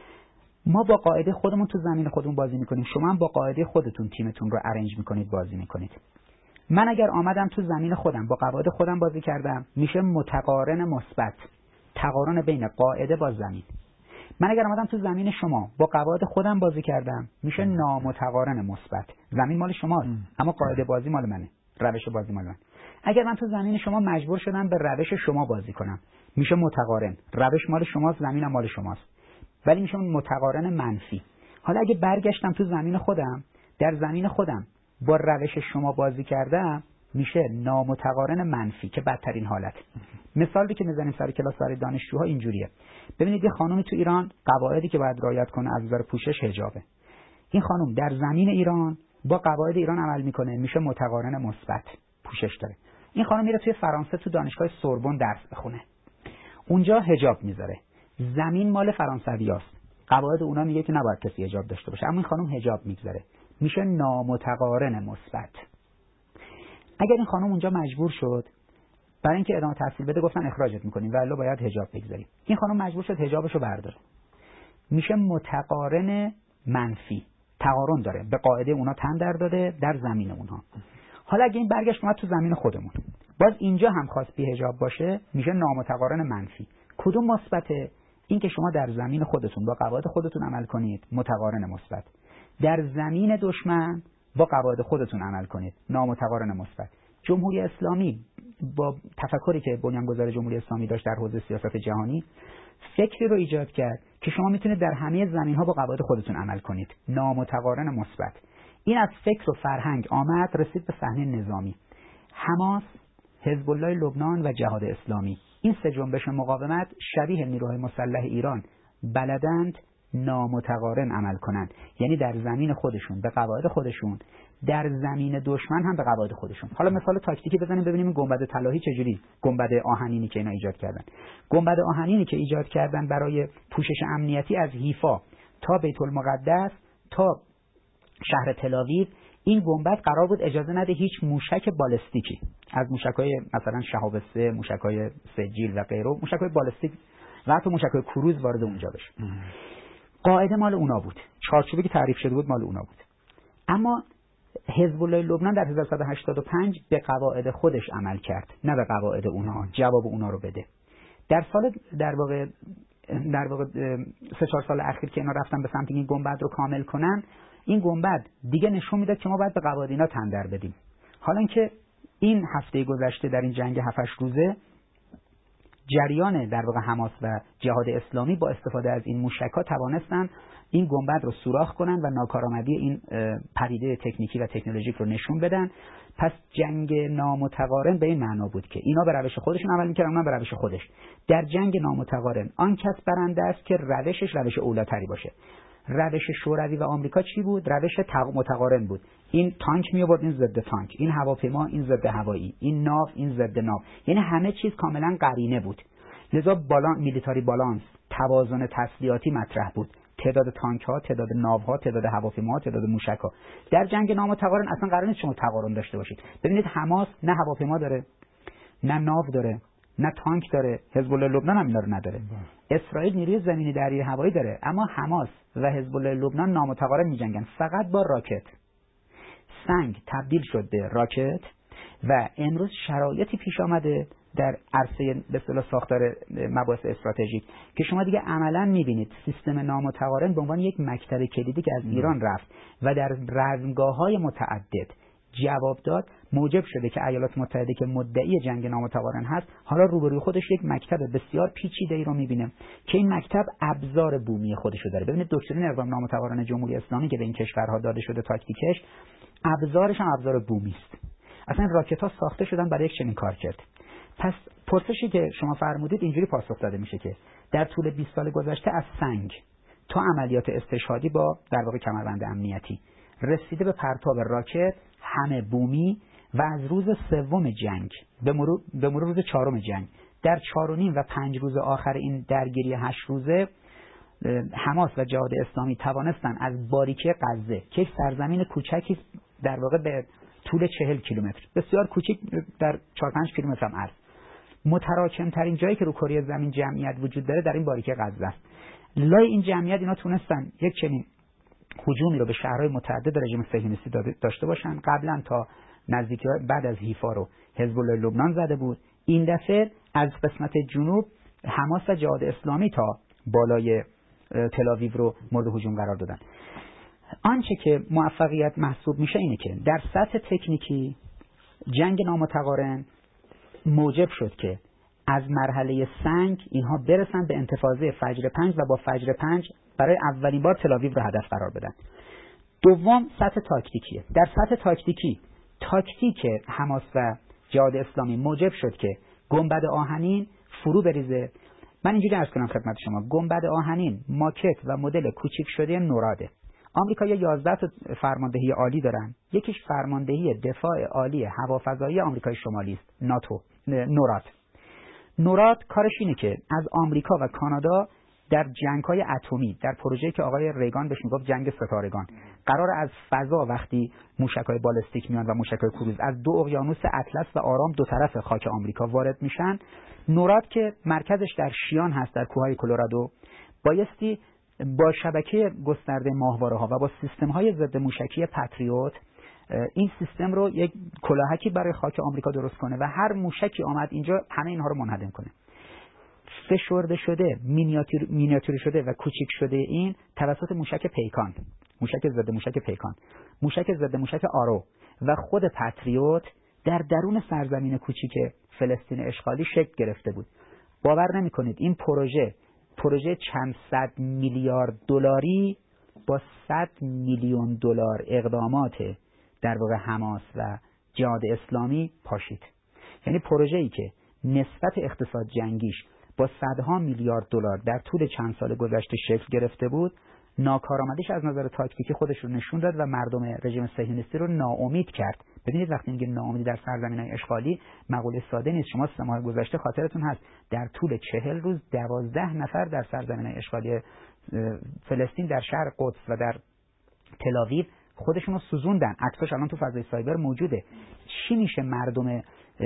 ما با قاعده خودمون تو زمین خودمون بازی میکنیم، شما هم با قاعده خودتون تیمتون رو ارنج میکنید، بازی میکنید. من اگر آمدم تو زمین خودم با قواعد خودم بازی کردم، میشه متقارن مثبت، تقارن بین قاعده با زمین. من اگر آمدم تو زمین شما با قواعد خودم بازی کردم، میشه نامتقارن مثبت. زمین مال شماست اما قاعده بازی مال منه، روش بازی مال من. اگر من تو زمین شما مجبور شدم به روش شما بازی کنم، میشه متقارن، روش مال شماست، زمینم مال شماست، ولی میشه متقارن منفی. حالا اگه برگشتم تو زمین خودم، در زمین خودم با روش شما بازی کردم، میشه نامتقارن منفی که بدترین حالت. مثالی که میزنیم سر کلاس برای دانشجوها اینجوریه. ببینید یه خانومی تو ایران قواعدی که باید رعایت کنه از نظر پوشش حجابه. این خانم در زمین ایران با قواعد ایران عمل میکنه، میشه متقارن مثبت، پوشش داره. این خانم میره توی فرانسه تو دانشگاه سوربن درس بخونه، اونجا حجاب میذاره، زمین مال فرانسویاست، قواعد اونا میگه که نباید کسی حجاب داشته باشه، اما این خانم حجاب میذاره، میشه نامتقارن مثبت. اگر این خانم اونجا مجبور شد برای اینکه ادامه تحصیل بده، گفتن اخراجت میکنیم و الا باید حجاب بگذاریم، این خانم مجبور شد حجابشو برداره، میشه متقارن منفی، تقارن داره، به قاعده اونا تن در داده در زمین اونها. حالا اگه این برگشت اومد تو زمین خودمون، باز اینجا هم خواست بی حجاب باشه، میشه نامتقارن منفی. کدوم مثبته؟ این که شما در زمین خودتون با قواعد خودتون عمل کنید، متقارن مثبت. در زمین دشمن با قواعد خودتون عمل کنید، نامتقارن مثبت. جمهوری اسلامی با تفکری که بنیانگذار جمهوری اسلامی داشت در حوزه سیاست جهانی، فکری رو ایجاد کرد که شما میتونید در همه زمین‌ها با قواعد خودتون عمل کنید، نامتقارن مثبت. این از فکر و فرهنگ آمد رسید به صحنه نظامی. حماس، حزب الله لبنان و جهاد اسلامی، این سه جنبش مقاومت شبیه نیروهای مسلح ایران بلدند نامتقارن عمل کنند، یعنی در زمین خودشون به قواعد خودشون، در زمین دشمن هم به قواعد خودشون. حالا مثال تاکتیکی بزنیم ببینیم گنبد طلایی چجوری، گنبد آهنینی که اینا ایجاد کردن. گنبد آهنینی که ایجاد کردن برای پوشش امنیتی از حیفا تا بیت المقدس تا شهر تل‌آویو، این گنبد قرار بود اجازه نده هیچ موشک بالستیکی از موشک‌های مثلا شهاب 3، موشک‌های سجیل و غیره، موشک‌های بالستیک و حتی موشک‌های کروز وارد اونجا بشه. قاعده مال اونا بود، چارچوبی که تعریف شده بود مال اونا بود. اما حزب الله لبنان در 1385 به قواعد خودش عمل کرد، نه به قواعد اونها، جواب اونا رو بده. در واقع 3-4 سال اخیر که اینا رفتن به سمت این گنبد رو کامل کنن، این گنبد دیگه نشون میداد که ما باید به قواعد اینا تن در بدیم. حالا اینکه این هفته گذشته در این جنگ 7-8 روزه جریان در واقع حماس و جهاد اسلامی با استفاده از این موشک‌ها توانستن این گنبد رو سوراخ کنن و ناکارآمدی این پدیده تکنیکی و تکنولوژیک رو نشون بدن. پس جنگ نامتقارن به این معنا بود که اینا به روش خودشون عمل می‌کردن، اونا به روش خودش. در جنگ نامتقارن آن کس برنده است که روشش روش اولاتری باشه. روش شوروی و آمریکا چی بود؟ روش متقارن بود. این تانک می آورد، این ضد تانک، این هواپیما، این ضد هوایی، این ناو، این ضد ناو، یعنی همه چیز کاملا قرینه بود. لذا میلیتاری بالانس، توازن تسلیحاتی مطرح بود. تعداد تانک ها، تعداد ناو ها، تعداد هواپیما، تعداد موشک ها. در جنگ نامتقارن اصلا قرار نیست شما تقارن داشته باشید. ببینید حماس نه هواپیما داره، نه ناو داره، نه تانک داره. حزب الله لبنان هم اینا رو نداره. اسرائیل نیروی زمینی دریایی هوایی داره، اما حماس و حزب الله لبنان نامتقارن می‌جنگن فقط با راکت. سنگ تبدیل شد به راکت و امروز شرایطی پیش آمده در عرصه به اصطلاح ساختار مباحث استراتژیک که شما دیگه عملاً می‌بینید سیستم نامتقارن به عنوان یک مکتب کلیدی که از ایران رفت و در رزمگاه‌های متعدد جواب داد، موجب شده که ایالات متحده که مدعی جنگ نامتقارن هست حالا روبروی خودش یک مکتب بسیار پیچیده‌ای رو می‌بینه که این مکتب ابزار بومی خودش رو داره. ببینید دکترین اقدام نامتقارن جمهوری اسلامی که به این کشورها داده شده تاکتیکش، ابزارش هم ابزار بومی است. اصلا راکت‌ها ساخته شدن برای یک چنین کار کرد. پس پرسشی که شما فرمودید اینجوری پاسخ داده میشه که در طول 20 سال گذشته از سنگ تا عملیات استشهادی با در واقع کمربند امنیتی رسیده به پرتاب راکت همه بومی و از روز سوم جنگ به مرور روز چهارم جنگ در 4.5 و 5 روز آخر این درگیری 8 روزه حماس و جهاد اسلامی توانستن از باریکه غزه که یک سرزمین کوچکی در واقع به طول 40 کیلومتر بسیار کوچک در 4-5 کیلومتر هم عرض، متراکم ترین جایی که رو کره زمین جمعیت وجود داره در این باریکه غزه است. لای این جمعیت اینا تونستن یک چنین هجومی رو به شهرهای متعدد رژیم صهیونیستی داشته باشن. قبلا تا نزدیکی بعد از حیفا رو حزب الله لبنان زده بود، این دفعه از قسمت جنوب حماس و جهاد اسلامی تا بالای تل‌آویو رو مورد هجوم قرار دادن. آنچه که موفقیت محسوب میشه اینه که در سطح تکنیکی جنگ نامتقارن موجب شد که از مرحله سنگ اینها برسن به انتفاضه فجر 5 و با فجر 5 برای اولین بار تل‌آویو رو هدف قرار بدن. دوم سطح تاکتیکیه. در سطح تاکتیک حماس و جهاد اسلامی موجب شد که گنبد آهنین فرو بریزه. من اینجوری عرض کنم خدمت شما، گنبد آهنین ماکت و مدل کوچیک شده نوراده. آمریکا 11 تا فرماندهی عالی دارن، یکیش فرماندهی دفاع عالی هوافضایی آمریکای شمالی است، ناتو. نوراد کارش اینه که از آمریکا و کانادا در جنگ‌های اتمی، در پروژه‌ای که آقای ریگان بهش میگفت جنگ ستارگان، قرار از فضا وقتی موشک‌های بالستیک میان و موشک‌های کروز از دو اقیانوس اطلس و آرام دو طرف خاک آمریکا وارد میشن، نوراد که مرکزش در شیان هست در کوههای کلرادو، بایستی با شبکه گسترده ماهواره‌ها و با سیستم‌های ضد موشکی پاتریوت این سیستم رو یک کلاهکی برای خاک آمریکا درست کنه و هر موشکی آمد اینجا همه اینها رو منهدم کنه. فشرده شده، مینیاتوری شده و کوچیک شده این توسط موشک پیکان، موشک ضد موشک آرو و خود پاتریوت در درون سرزمین کوچیک فلسطین اشغالی شکل گرفته بود. باور نمی‌کنید این پروژه چند صد میلیارد دلاری با 100 میلیون دلار اقدامات در واقع حماس و جهاد اسلامی پاشید. یعنی پروژه‌ای که نسبت اقتصاد جنگیش با صدها میلیارد دلار در طول چند سال گذشته شکل گرفته بود، ناکارآمدیش از نظر تاکتیکی خودش رو نشون داد و مردم رژیم صهیونیستی رو ناامید کرد. ببینید وقتی میگیم ناامیدی در سرزمین‌های اشغالی مقوله ساده نیست. شما 3 ماه گذشته خاطرتون هست در طول 40 روز 12 نفر در سرزمین‌های اشغالی فلسطین در شهر قدس و در تل‌آویو خودشون رو سوزوندن. عکساش الان تو فضای سایبر موجوده. چی میشه مردم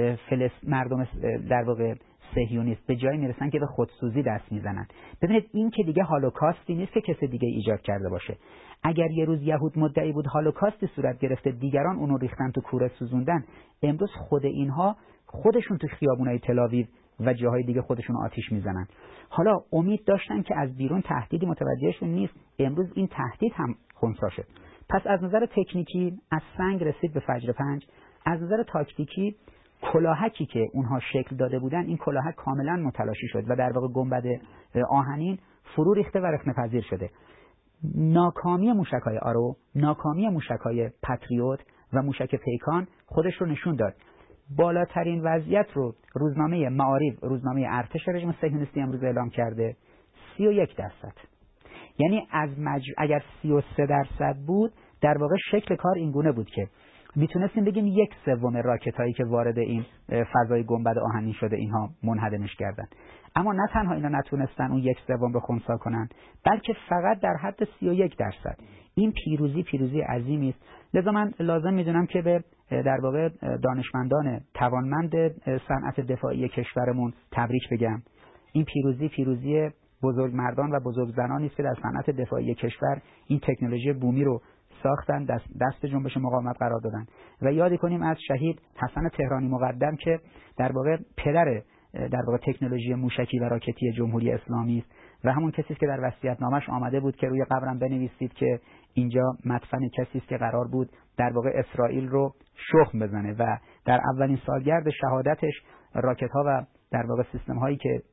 در واقع صهیونیست به جایی میرسن که به خودسوزی دست میزنن؟ ببینید این که دیگه هولوکاستی نیست که کسی دیگه ایجاد کرده باشه. اگر یه روز یهود مدعی بود هولوکاستی صورت گرفته، دیگران اونو ریختن تو کوره سوزوندن، امروز خود اینها خودشون تو خیابونای تل‌آویو و جاهای دیگه خودشون آتیش میزنن. حالا امید داشتن که از بیرون تهدیدی متوجهشون نیست، امروز این تهدید هم خنثی شد. پس از نظر تکنیکی از سنگ رسید به فجر 5. از نظر تاکتیکی کلاهکی که اونها شکل داده بودن، این کلاهک کاملا متلاشی شد و در واقع گنبد آهنین فرو ریخته و رخنه‌پذیر شده. ناکامی موشک‌های آرو، ناکامی موشک‌های پاتریوت و موشک پیکان خودش رو نشون داد. بالاترین وضعیت رو روزنامه معارف، روزنامه ارتش رژیم صهیونیستی امروز اعلام کرده، 31%. یعنی اگر 33% بود در واقع شکل کار اینگونه بود که میتونستیم بگیم 1/3 راکت هایی که وارد این فضای گنبد آهنین شده اینها منهدمش کردن. اما نه تنها اینا نتونستن اون 1/3 رو خنثی کنن، بلکه فقط در حد 31%. این پیروزی عظیمی است. لذا من لازم میدونم که به در واقع دانشمندان توانمند صنعت دفاعی کشورمون تبریک بگم. این پیروزی بزرگ مردان و بزرگ زنانی است که در صنعت دفاعی کشور این تکنولوژی بومی رو ساختن، دست جنبش مقاومت قرار دادن. و یاد کنیم از شهید حسن تهرانی مقدم که در واقع پدر در واقع تکنولوژی موشکی و راکتی جمهوری اسلامی است و همون کسی است که در وصیت‌نامش آمده بود که روی قبرم بنویسید که اینجا مدفن کسی است که قرار بود در واقع اسرائیل رو شخم بزنه و در اولین سالگرد شهادتش راکت‌ها و در واقع سیستم‌هایی که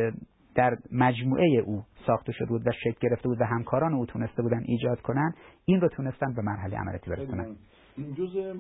در مجموعه او ساخته شده بود و شکل گرفته بود و همکاران او تونسته بودن ایجاد کنن، این رو تونستن به مرحله عملیاتی برسونن. این جزء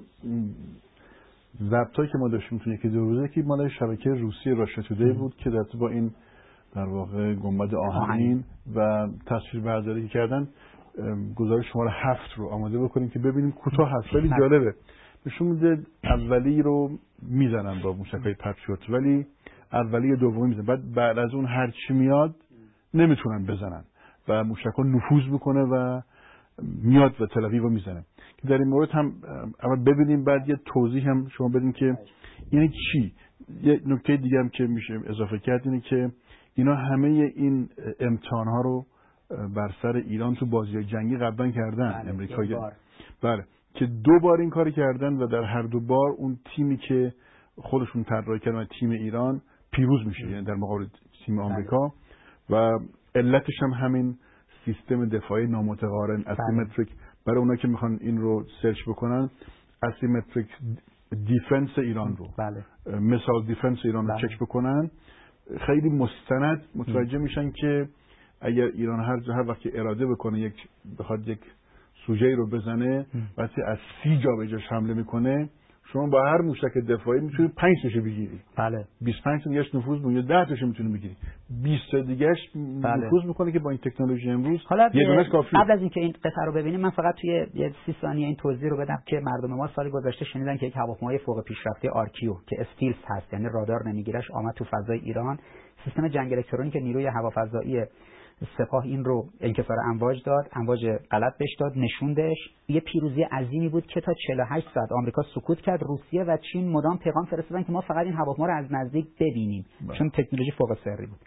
ضبطایی که ما داشتیم تو یکی دو روزه که مال شبکه روسی راشا تودی بود که در با این در واقع گنبد آهنین و تصویربرداری کردن. گزارش شماره 7 رو آماده بکنیم که ببینیم کوتاه هست ولی جالبه. نشون میده اولی رو میزنن با موشک‌های پتریوت ولی اولی دومی میزنن، بعد از اون هر چی میاد نمیتونن بزنن و موشک‌ها نفوذ میکنه و میاد و تل آویو رو میزنه. که در این مورد هم اول ببینیم بعد یه توضیح هم شما بدین که یعنی چی. یه نکته دیگه هم که میشه اضافه کرد اینه که اینا همه این امتحان‌ها رو بر سر ایران تو بازی‌های جنگی قبلا کردن. امریکا بله که 2 بار این کاری کردن و در هر 2 بار اون تیمی که خودشون طراحی کردن تیم ایران پیروز میشه، یعنی در مقابل تیم آمریکا. و علتش هم همین سیستم دفاعی نامتقارن اسیمتریک. برای اونایی که میخوان این رو سرچ بکنن اسیمتریک دیفنس ایران رو مثال دیفنس ایران رو چک بکنن خیلی مستند متوجه میشن که اگر ایران هر وقت اراده بکنه بخواد یک سوژه رو بزنه وقتی از 30 جا به جاش حمله میکنه شما با هر موشک دفاعی میتونی 5 تاشو بگیری. بله 25 تا دیگه‌اش نفوذ میکنه یا 10 تاشو میتونی بگیری. 20 تا دیگه‌اش نفوذ میکنه که با این تکنولوژی امروز یه دونش کافیه. قبل از اینکه این قطعه رو ببینیم من فقط توی 30 ثانیه این توضیح رو بدم که مردم ما سال گذشته شنیدن که یک هواپیمای فوق پیشرفته آرکیو که استیلز هست یعنی رادار نمیگیرش آمد تو فضای ایران. سیستم جنگ الکترونیک نیروی هوافضایی سپاه این رو انکسار امواج داد، امواج غلط بهش داد، نشوندش. یه پیروزی عظیمی بود که تا 48 ساعت آمریکا سکوت کرد. روسیه و چین مدام پیغام فرستادن که ما فقط این هواپیما رو از نزدیک ببینیم چون تکنولوژی فوق سری بود.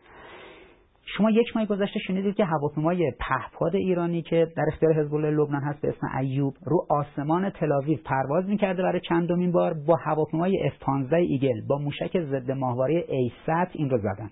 شما 1 ماه گذشته شنیدید که هواپیمای پهپاد ایرانی که در اختیار حزب الله لبنان هست به اسم ایوب رو آسمان تل آویو پرواز می‌کرده برای چندمین بار با هواپیمای F-15 ایگل با موشک ضد ماهواره A-100 این رو زدن.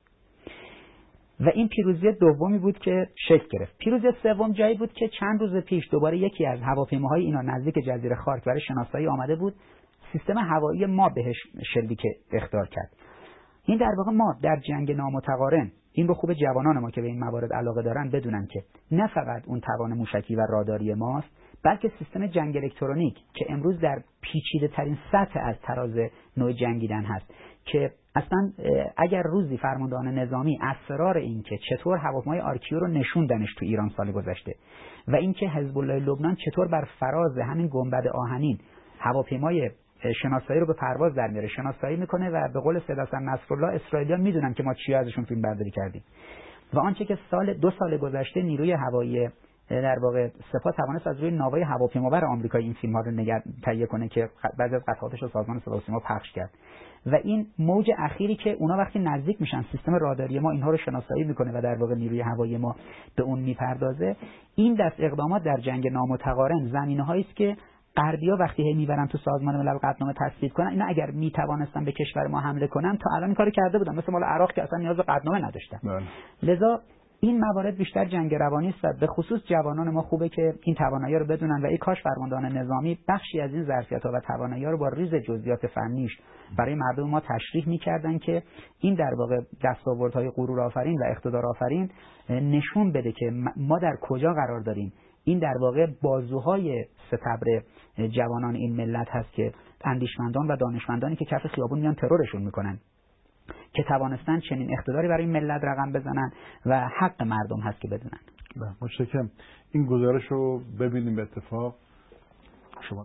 و این پیروزی دومی بود که شکل گرفت. پیروزی سوم جایی بود که چند روز پیش دوباره یکی از هواپیماهای اینا نزدیک جزیره خارک برای شناسایی آمده بود. سیستم هوایی ما بهش شلیک اخطار کرد. این در واقع ما در جنگ نامتقارن این رو خوب جوانان ما که به این موارد علاقه دارن بدونن که نه فقط اون توان موشکی و راداری ماست بلکه سیستم جنگ الکترونیک که امروز در پیچیده ترین سطح از تراز نوع جنگیدن هست که اصلا اگر روزی فرماندهان نظامی اسرار این که چطور هواپیمای آرکیو رو نشوندنش تو ایران سال گذشته و اینکه حزب الله لبنان چطور بر فراز همین گنبد آهنین هواپیمای شناسایی رو به پرواز در میاره، شناسایی میکنه و به قول سید حسن نصرالله اسرائیلی‌ها میدونن که ما چی ازشون فیلم برداری کردیم. و آنچه که 2 سال گذشته نیروی هوایی در واقع سپاه توانست از روی ناوای هواپیمابر آمریکایی این فیلم‌ها رو تهیه کنه که بعضی از قطعاتش رو سازمان صدا و سیما پخش کرد. و این موج اخیری که اونا وقتی نزدیک میشن سیستم راداری ما اینها رو شناسایی میکنه و در واقع نیروی هوایی ما به اون میپردازه. این دست اقدامات در جنگ نامتقارن زمینه‌هایی است که غربی‌ها وقتی میبرن تو سازمان ملل قطعنامه تصویب کنن اینا اگر میتوانستن به کشور ما حمله کنن تا الان این کارو کرده بودن، مثل مال عراق که اصلا نیاز به قطعنامه نداشتن. لذا این موارد بیشتر جنگ روانی است و به خصوص جوانان ما خوبه که این توانایی رو بدونن و ای کاش فرماندهان نظامی بخشی از این ظرفیت‌ها و توانایی رو با ریز جزئیات فنیش برای مردم ما تشریح می‌کردن که این در واقع دستاوردهای غرور آفرین و اقتدار آفرین نشون بده که ما در کجا قرار داریم. این در واقع بازوهای ستبر جوانان این ملت هست که اندیشمندان و دانشمندانی که کف خیابون میان ترورشون میکنن. که توانستن چنین اقتداری برای ملت رقم بزنن و حق مردم هست که بدونن. متشکرم. این گزارش رو ببینیم به اتفاق شما.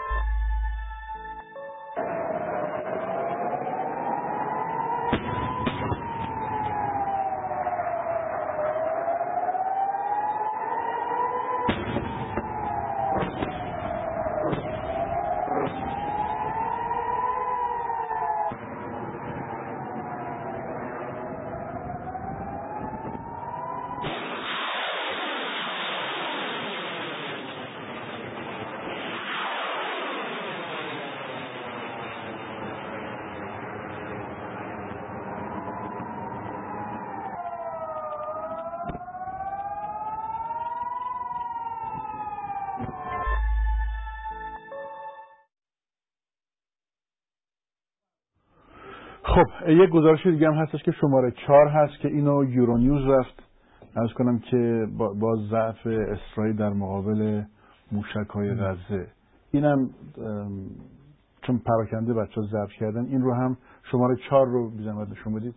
خب یک گزارش دیگه هم هستش که شماره 4 هست که اینو یورونیوز رفت عرض کنم که با ضعف اسرائیل در مقابل موشک‌های غزه، اینم چون پراکنده بچه‌ها ضبط کردن، این رو هم شماره 4 رو بی زحمت نشون بدید.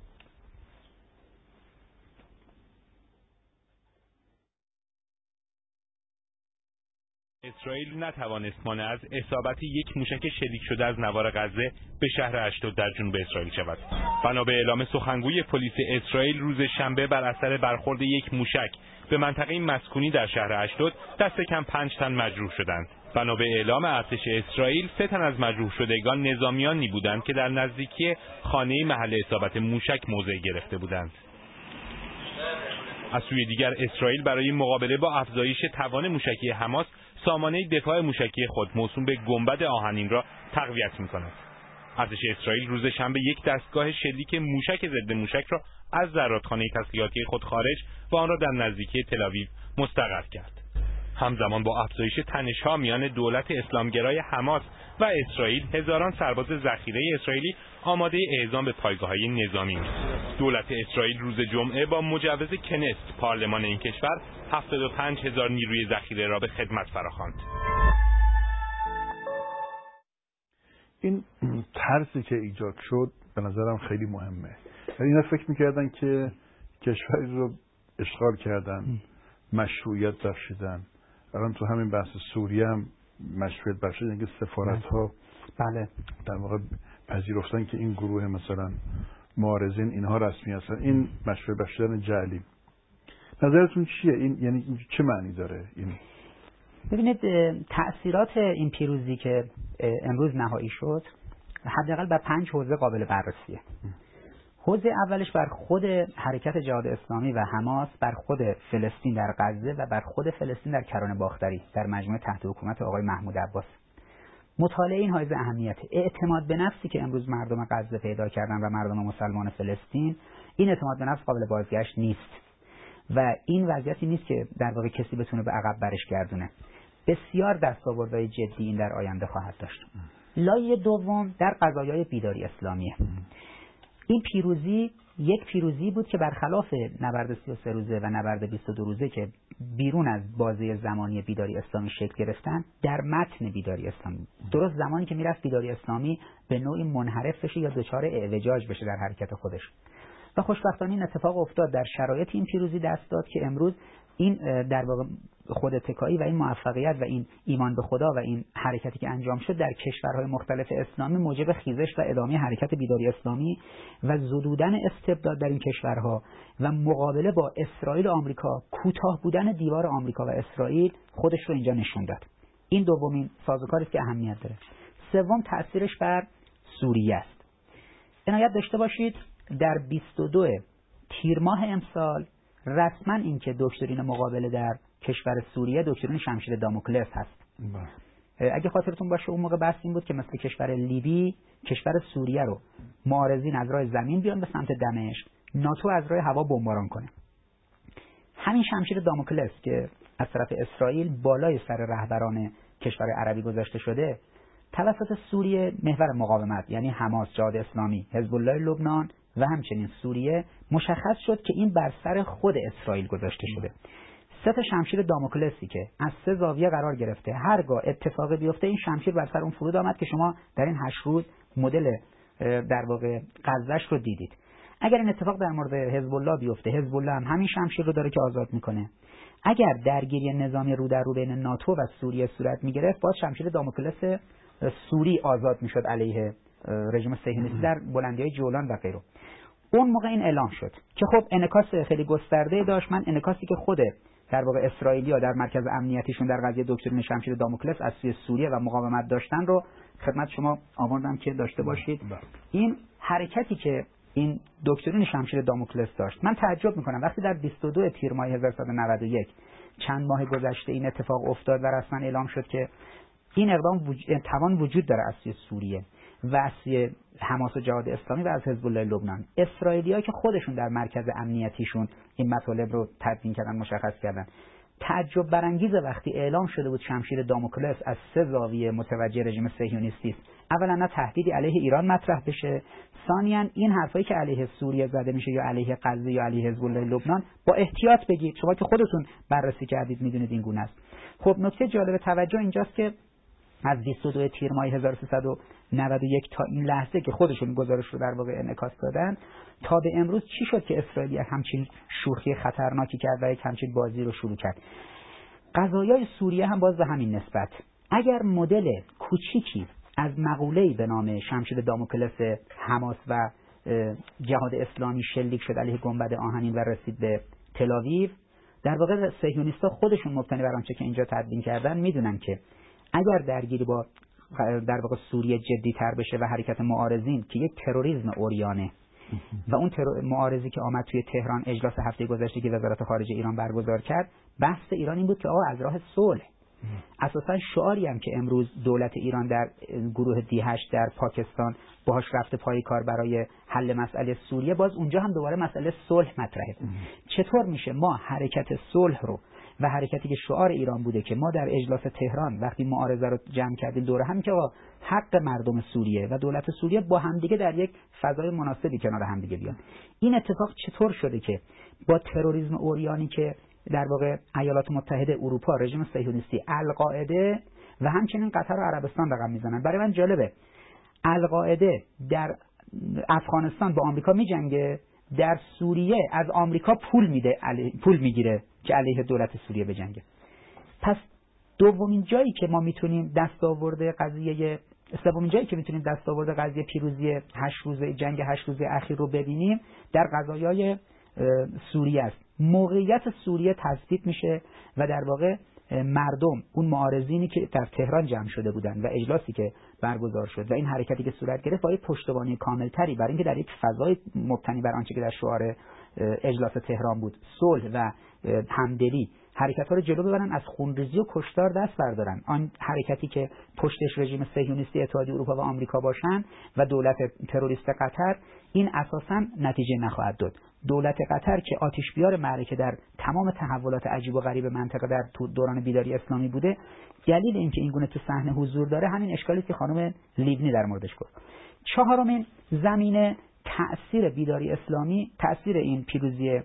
اسرائیل نتوانست مانع از اصابت یک موشک شلیک شده از نوار غزه به شهر اشدود در جنوب اسرائیل شود. بنا به اعلام سخنگوی پلیس اسرائیل، روز شنبه بر اثر برخورد یک موشک به منطقه مسکونی در شهر اشدود دست کم 5 تن مجروح شدند. بنا به اعلام ارتش اسرائیل 3 تن از مجروح شدگان نظامیانی بودند که در نزدیکی خانه محل اصابت موشک موضع گرفته بودند. از سوی دیگر اسرائیل برای مقابله با افزایش توان موشکی حماس سامانه دفاع موشکی خود موسوم به گنبد آهنین را تقویت می‌کند. ارتش اسرائیل روز شنبه یک دستگاه شلیک موشک ضد موشک را از زرادخانه تسلیحاتی خود خارج و آن را در نزدیکی تل‌آویو مستقر کرد. همزمان با افزایش تنش‌ها میان دولت اسلامگرای حماس و اسرائیل، هزاران سرباز ذخیره اسرائیلی آماده اعزام به پایگاه‌های نظامی است. دولت اسرائیل روز جمعه با مجوز کنست پارلمان این کشور 75,000 نیروی ذخیره را به خدمت فراخواند. این ترسی که ایجاد شد به نظرم خیلی مهمه. یعنی اینا فکر می‌کردن که کشوری رو اشغال کردن، مشروعیت بخشیدن. الان تو همین بحث سوریه هم مشروعیت بخشیدن که سفارت‌ها بله در واقع پذیرفتن که این گروه مثلا معارضین اینها رسمی هستن. این مشروعیت بخشیدن جعلی. نظرتون چیه؟ این یعنی چه معنی داره این؟ ببینید تأثیرات این پیروزی که امروز نهایی شد حداقل بر 5 حوزه قابل بررسیه. حوزه اولش بر خود حرکت جهاد اسلامی و حماس، بر خود فلسطین در غزه و بر خود فلسطین در کرانه باختری در مجموعه تحت حکومت آقای محمود عباس. مطالعه این حائز اهمیت. اعتماد به نفسی که امروز مردم غزه پیدا کردن و مردم مسلمان فلسطین، این اعتماد به نفس قابل بازگشت نیست و این وضعیتی نیست که در واقع کسی بتونه به عقب برش گردونه. بسیار دستاوردهای جدی این در آینده خواهد داشت. لایه دوم در قضایای بیداری اسلامیه. این پیروزی یک پیروزی بود که برخلاف نبرد 33 روزه و نبرد 22 روزه که بیرون از بازه زمانی بیداری اسلامی شکل گرفتن، در متن بیداری اسلامی درست زمانی که میرفت بیداری اسلامی به نوعی منحرف بشه یا دچار اعوجاج بشه در حرکت خودش و خوشبختانه این اتفاق افتاد. در شرایط این پیروزی دست داد که امروز این در واقع خود تکایی و این موفقیت و این ایمان به خدا و این حرکتی که انجام شد در کشورهای مختلف اسلامی موجب خیزش و ادامه حرکت بیداری اسلامی و زدودن استبداد در این کشورها و مقابله با اسرائیل و آمریکا، کوتاه بودن دیوار آمریکا و اسرائیل خودش رو اینجا نشون داد. این دومین سازوکاری است که اهمیت داره. سوم تأثیرش بر سوریه است. عنایت داشته باشید در 22 تیر ماه امسال رسما این که دکترین مقابله در کشور سوریه دکترین شمشیر داموکلس هست. اگه خاطرتون باشه اون موقع بحث این بود که مثل کشور لیبی کشور سوریه رو معارضین از راه زمین بیان به سمت دمشق، ناتو از راه هوا بمباران کنه. همین شمشیر داموکلس که از طرف اسرائیل بالای سر رهبران کشور عربی گذاشته شده، توسط سوریه محور مقاومت یعنی حماس، جهاد اسلامی، حزب الله لبنان و همچنین سوریه مشخص شد که این بر سر خود اسرائیل گذاشته شده. 3 شمشیر داموکلسی که از 3 زاویه قرار گرفته، هرگاه اتفاقی بیفته این شمشیر بر سر اون فرود آمد که شما در این 8 روز مدل در واقع غزه‌اش رو دیدید. اگر این اتفاق در مورد حزب الله بیفته، حزب الله هم همین شمشیر رو داره که آزاد میکنه. اگر درگیری نظامی رو در رو بین ناتو و سوریه صورت میگرفت، باز شمشیر داموکلس سوری آزاد میشد علیه رژیم صهیونیستی در بلندی‌های جولان و غیره. اون موقع این اعلام شد که خب انعکاس خیلی گسترده داشت. من انعکاسی که خود در واقع اسرائیلی‌ها در مرکز امنیتیشون در قضیه دکترین شمشیر داموکلس از سوی سوریه و مقاومت داشتن رو خدمت شما آوردم که داشته باشید. این حرکتی که این دکترین شمشیر داموکلس داشت، من تعجب میکنم وقتی در 22 تیر ماه 1391 چند ماه گذشته این اتفاق افتاد و رسما اعلام شد که این اقدام توان وجود داره از سوی سوریه و از سوی حماس و جهاد اسلامی و از حزب الله لبنان. اسرائیلی‌ها که خودشون در مرکز امنیتیشون این مطالب رو تدوین کردن، مشخص کردن. تعجب برانگیزه وقتی اعلام شده بود شمشیر داموکلس از 3 زاویه متوجه رژیم صهیونیستی است. اولا نه تهدیدی علیه ایران مطرح بشه، ثانیاً این حرفایی که علیه سوریه زده میشه یا علیه غزه یا علیه حزب الله لبنان با احتیاط بگید. شما که خودتون بررسی کردید میدونید این گونه است. خب نکته جالب توجه اینجاست که از 22 تیر ماه 1391 تا این لحظه که خودشون گزارش رو در واقع انعکاس دادن تا به امروز چی شد که اسرائیل همچین شوخی خطرناکی کرد و یک همچین بازی رو شروع کرد. قضایای سوریه هم باز به همین نسبت. اگر مدل کوچیکی از مقوله‌ای به نام شمشیر داموکلس حماس و جهاد اسلامی شلیک شد علیه گنبد آهنین و رسید به تل‌آویو، در واقع صهیونیست‌ها خودشون مبتنی بر آنچه که اینجا تدوین کردن میدونن که اگر درگیری با در واقع سوریه جدی تر بشه و حرکت معارضین که یک تروریسم عریانه و اون معارضی که آمد توی تهران اجلاس هفته گذشته که وزارت خارجه ایران برگزار کرد، بحث ایران این بود که آقا از راه صلح. اساسا شعاری هم که امروز دولت ایران در گروه دی8 در پاکستان باهاش رفته پای کار برای حل مسئله سوریه، باز اونجا هم دوباره مسئله صلح مطرحه. چطور میشه ما حرکت صلح رو و حرکتی که شعار ایران بوده که ما در اجلاس تهران وقتی معارضه رو جمع کردیم دوره هم که حق مردم سوریه و دولت سوریه با همدیگه در یک فضای مناسبی کنار همدیگه بیان، این اتفاق چطور شده که با تروریسم عریانی که در واقع ایالات متحده اروپا، رژیم صهیونیستی، القاعده و همچنین قطر و عربستان رقم میزنن. برای من جالبه القاعده در افغانستان با آمریکا میجنگه، در سوریه از آمریکا پول میگیره که علیه دولت سوریه بجنگه. پس سومین جایی که میتونیم دستاورد قضیه پیروزی 8 روزه جنگ 8 روزه اخیر رو ببینیم در قضایای سوریه است. موقعیت سوریه تثبیت میشه و در واقع مردم، اون معارضینی که در تهران جمع شده بودند و اجلاسی که برگزار شد و این حرکتی که صورت گرفت با یک پشتیبانی کاملتری برای اینکه در یک فضای مبتنی بر آنچه که در شعار اجلاس تهران بود، صلح و همدلی، حرکت‌ها رو جلو ببرن، از خونریزی و کشتار دست بردارن. آن حرکتی که پشتش رژیم صهیونیستی اتحادیه اروپا و آمریکا باشن و دولت تروریست قطر، این اساساً نتیجه نخواهد داد. دولت قطر که آتش بیار معرکه در تمام تحولات عجیب و غریب منطقه در دوران بیداری اسلامی بوده، دلیل اینکه این گونه تو صحنه حضور داره همین اشکالی که خانم لیبنی در موردش گفت. چهارمین زمینه تأثیر بیداری اسلامی، تأثیر این پیروزی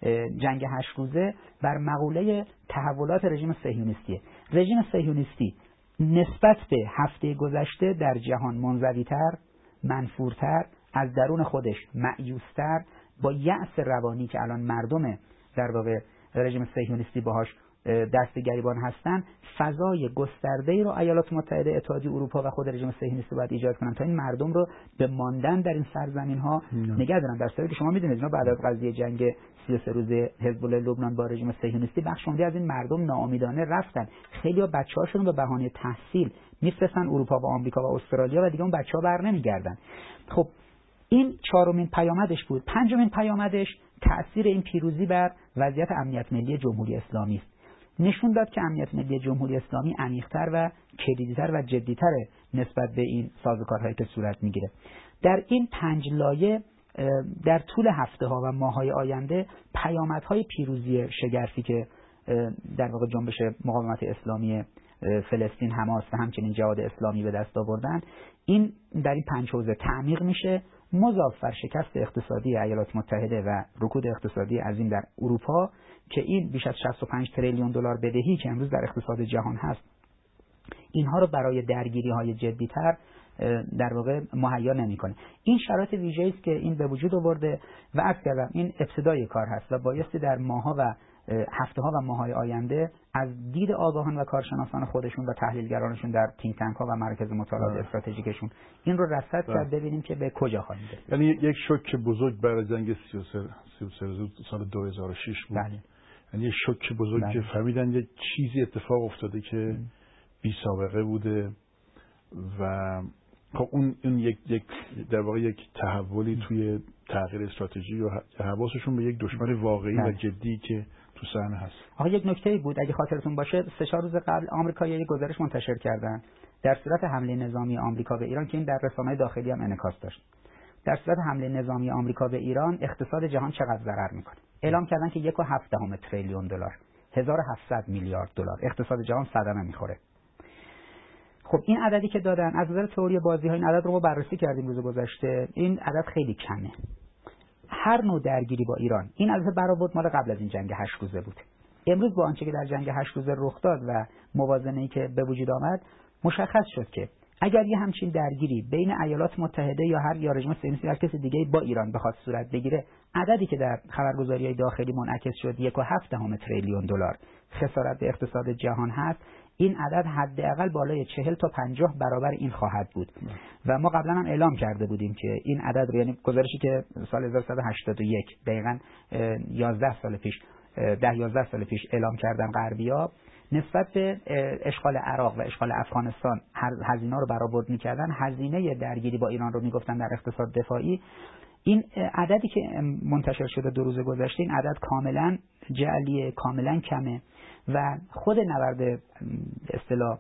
جنگ 8 روزه بر مقوله تحولات رژیم صهیونیستی. رژیم صهیونیستی نسبت به هفته گذشته در جهان منزوی‌تر، منفورتر، از درون خودش مأیوس‌تر، با یأس روانی که الان مردم در واقع رژیم صهیونیستی باهاش دست گریبان هستن، فضای گسترده‌ای رو ایالات متحده، اتحادیه اروپا و خود رژیم صهیونیستی باید ایجاد کنن تا این مردم رو به ماندن در این سرزمین‌ها نگه دارن. در صورتی که شما می‌دونید بعد از قضیه جنگ 33 روزه حزب الله لبنان با رژیم صهیونیستی بخش عمده از این مردم ناامیدانه رفتن. خیلی‌ها بچه‌هاشون به بهانه تحصیل میفرستن اروپا و آمریکا و استرالیا و دیگه اون بچه‌ها برنمیگردن. خب این چهارمین پیامدش بود. پنجمین پیامدش تأثیر این پیروزی بر وضعیت امنیت ملی جمهوری اسلامی است. نشون داد که امنیت ملی جمهوری اسلامی عمیق‌تر و کلیدی‌تر و جدی‌تر نسبت به این سازوکارهایی که صورت میگیره. در این 5 لایه در طول هفته‌ها و ماه‌های آینده پیامدهای پیروزی شگرفی که در واقع جنبش مقاومت اسلامی فلسطین، حماس و همچنین جهاد اسلامی به دست آوردن، این در این 5 حوزه تعمیق میشه، مضاف بر شکست اقتصادی ایالات متحده و رکود اقتصادی عظیم در اروپا که این بیش از 65 تریلیون دلار بدهی که امروز در اقتصاد جهان هست، اینها رو برای درگیری‌های جدی‌تر در واقع مهیا نمیکنه. این شرایط ویژه‌ای است که این به وجود آورده و عرض کردم این ابتدای کار هست و بایستی در ماه‌ها و هفته‌ها و ماه‌های آینده از دید آگاهان و کارشناسان خودشون و تحلیلگرانشون در تینک تانک‌ها و مراکز مطالعات استراتژیکشون این رو رصد کرد ببینیم که به کجا خواهیم رسید. یعنی یک شوک بزرگ برای جنگ 33 سال 2006 بود. بله. یعنی یک شوک بزرگ که فهمیدن یک چیزی اتفاق افتاده که بی سابقه بوده و خب اون یک در واقع یک تحولی توی تغییر استراتژی و حواسشون به یک دشمن واقعی و جدی که تو صحنه هست. آقا یک نکته‌ای بود اگه خاطرتون باشه 3-4 روز قبل آمریکایی‌ها یک گزارش منتشر کردن در صورت حمله نظامی آمریکا به ایران که این در رسانه‌های داخلی هم انعکاس داشت. در صورت حمله نظامی آمریکا به ایران اقتصاد جهان چقدر ضرر میکنه؟ اعلام کردن که 1.7 تریلیون دلار، 1700 میلیارد دلار اقتصاد جهان صدمه میخوره. خب این عددی که دادن از نظر تئوری بازی‌ها این عدد رو ما بررسی کردیم روز گذشته، این عدد خیلی کمه. هر نوع درگیری با ایران، این البته برآورد مال قبل از این جنگ 8 روزه بود. امروز با آنچه که در جنگ 8 روزه رخ داد و موازنه‌ای که به وجود آمد مشخص شد که اگر یه همچین درگیری بین ایالات متحده یا رژیم صهیونیستی یا کسی دیگه با ایران بخواد صورت بگیره، عددی که در خبرگزاری‌های داخلی منعکس شد 1.7 تریلیون دلار خسارت به اقتصاد جهان هست. این عدد حداقل بالای 40 تا 50 برابر این خواهد بود و ما قبلا هم اعلام کرده بودیم که این عدد رو، یعنی گزارشی که سال 1181 دقیقاً 11 سال پیش 11 سال پیش اعلام کردن غربی‌ها نسبت به اشغال عراق و اشغال افغانستان هزینه رو برآورد می‌کردن، هزینه درگیری با ایران رو میگفتن در اقتصاد دفاعی. این عددی که منتشر شده 2 روز گذشته این عدد کاملا جعلیه، کاملا کمه و خود نبرد اصطلاح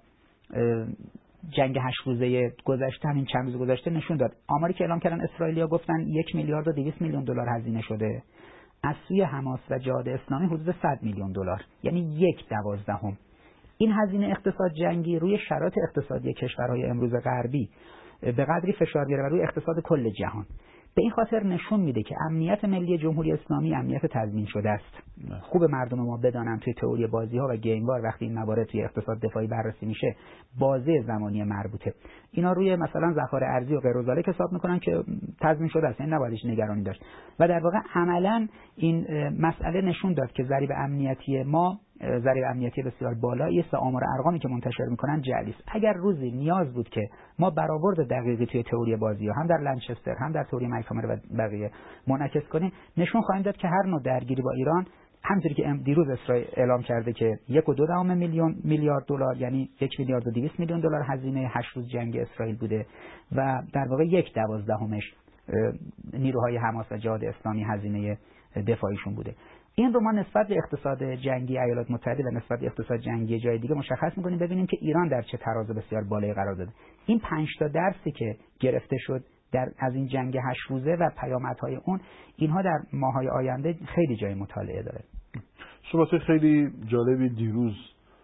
جنگ 8 روزه گذشته همین چند روز گذشته نشون داد. آماری که اعلام کردن اسرائیلیا گفتن 1 میلیارد و 200 میلیون دلار هزینه شده، از سوی حماس و جهاد اسلامی حدود 100 میلیون دلار، یعنی 1/12. این هزینه اقتصاد جنگی روی شرایط اقتصادی کشورهای امروز غربی به قدری فشار میاره و روی اقتصاد کل جهان. به این خاطر نشون میده که امنیت ملی جمهوری اسلامی امنیت تضمین شده است. خوب مردم ما بدانن توی تئوری بازی‌ها و گیموار وقتی این موارد توی اقتصاد دفاعی بررسی میشه، بازه زمانی مربوطه اینا روی مثلا ذخایر ارزی و غیر و ذالک حساب میکنن که تضمین شده است، این نباید نگرانی داشت و در واقع عملاً این مسئله نشون داد که ضریب امنیتی ما ضریب امنیتی بسیار بالایی است و آمار ارقامی که منتشر میکنن جعلی است. اگر روزی نیاز بود که ما برآورد دقیقی توی تئوری بازی‌ها هم در لنچستر هم در تئوری مک‌هامر و بقیه منعکس کنیم، نشون خواهیم داد که هر نوع درگیری با ایران همونطوری که دیروز اسرائیل اعلام کرده که 1.2 میلیارد دلار یعنی 1 میلیارد و 200 میلیون دلار هزینه 8 روز جنگ اسرائیل بوده و در واقع 1/12 نیروهای حماس و جهاد اسلامی هزینه دفاعیشون بوده. این رو ما نسبت به اقتصاد جنگی ایالات متحده و نسبت به اقتصاد جنگی جای دیگه مشخص می‌کنیم، ببینیم که ایران در چه تراز بسیار بالایی قرار داده. این 5 تا درسی که گرفته شد از این جنگ 8 روزه و پیامدهای اون، اینها در ماه‌های آینده خیلی جای مطالعه داره. صحبت خیلی جالبی دیروز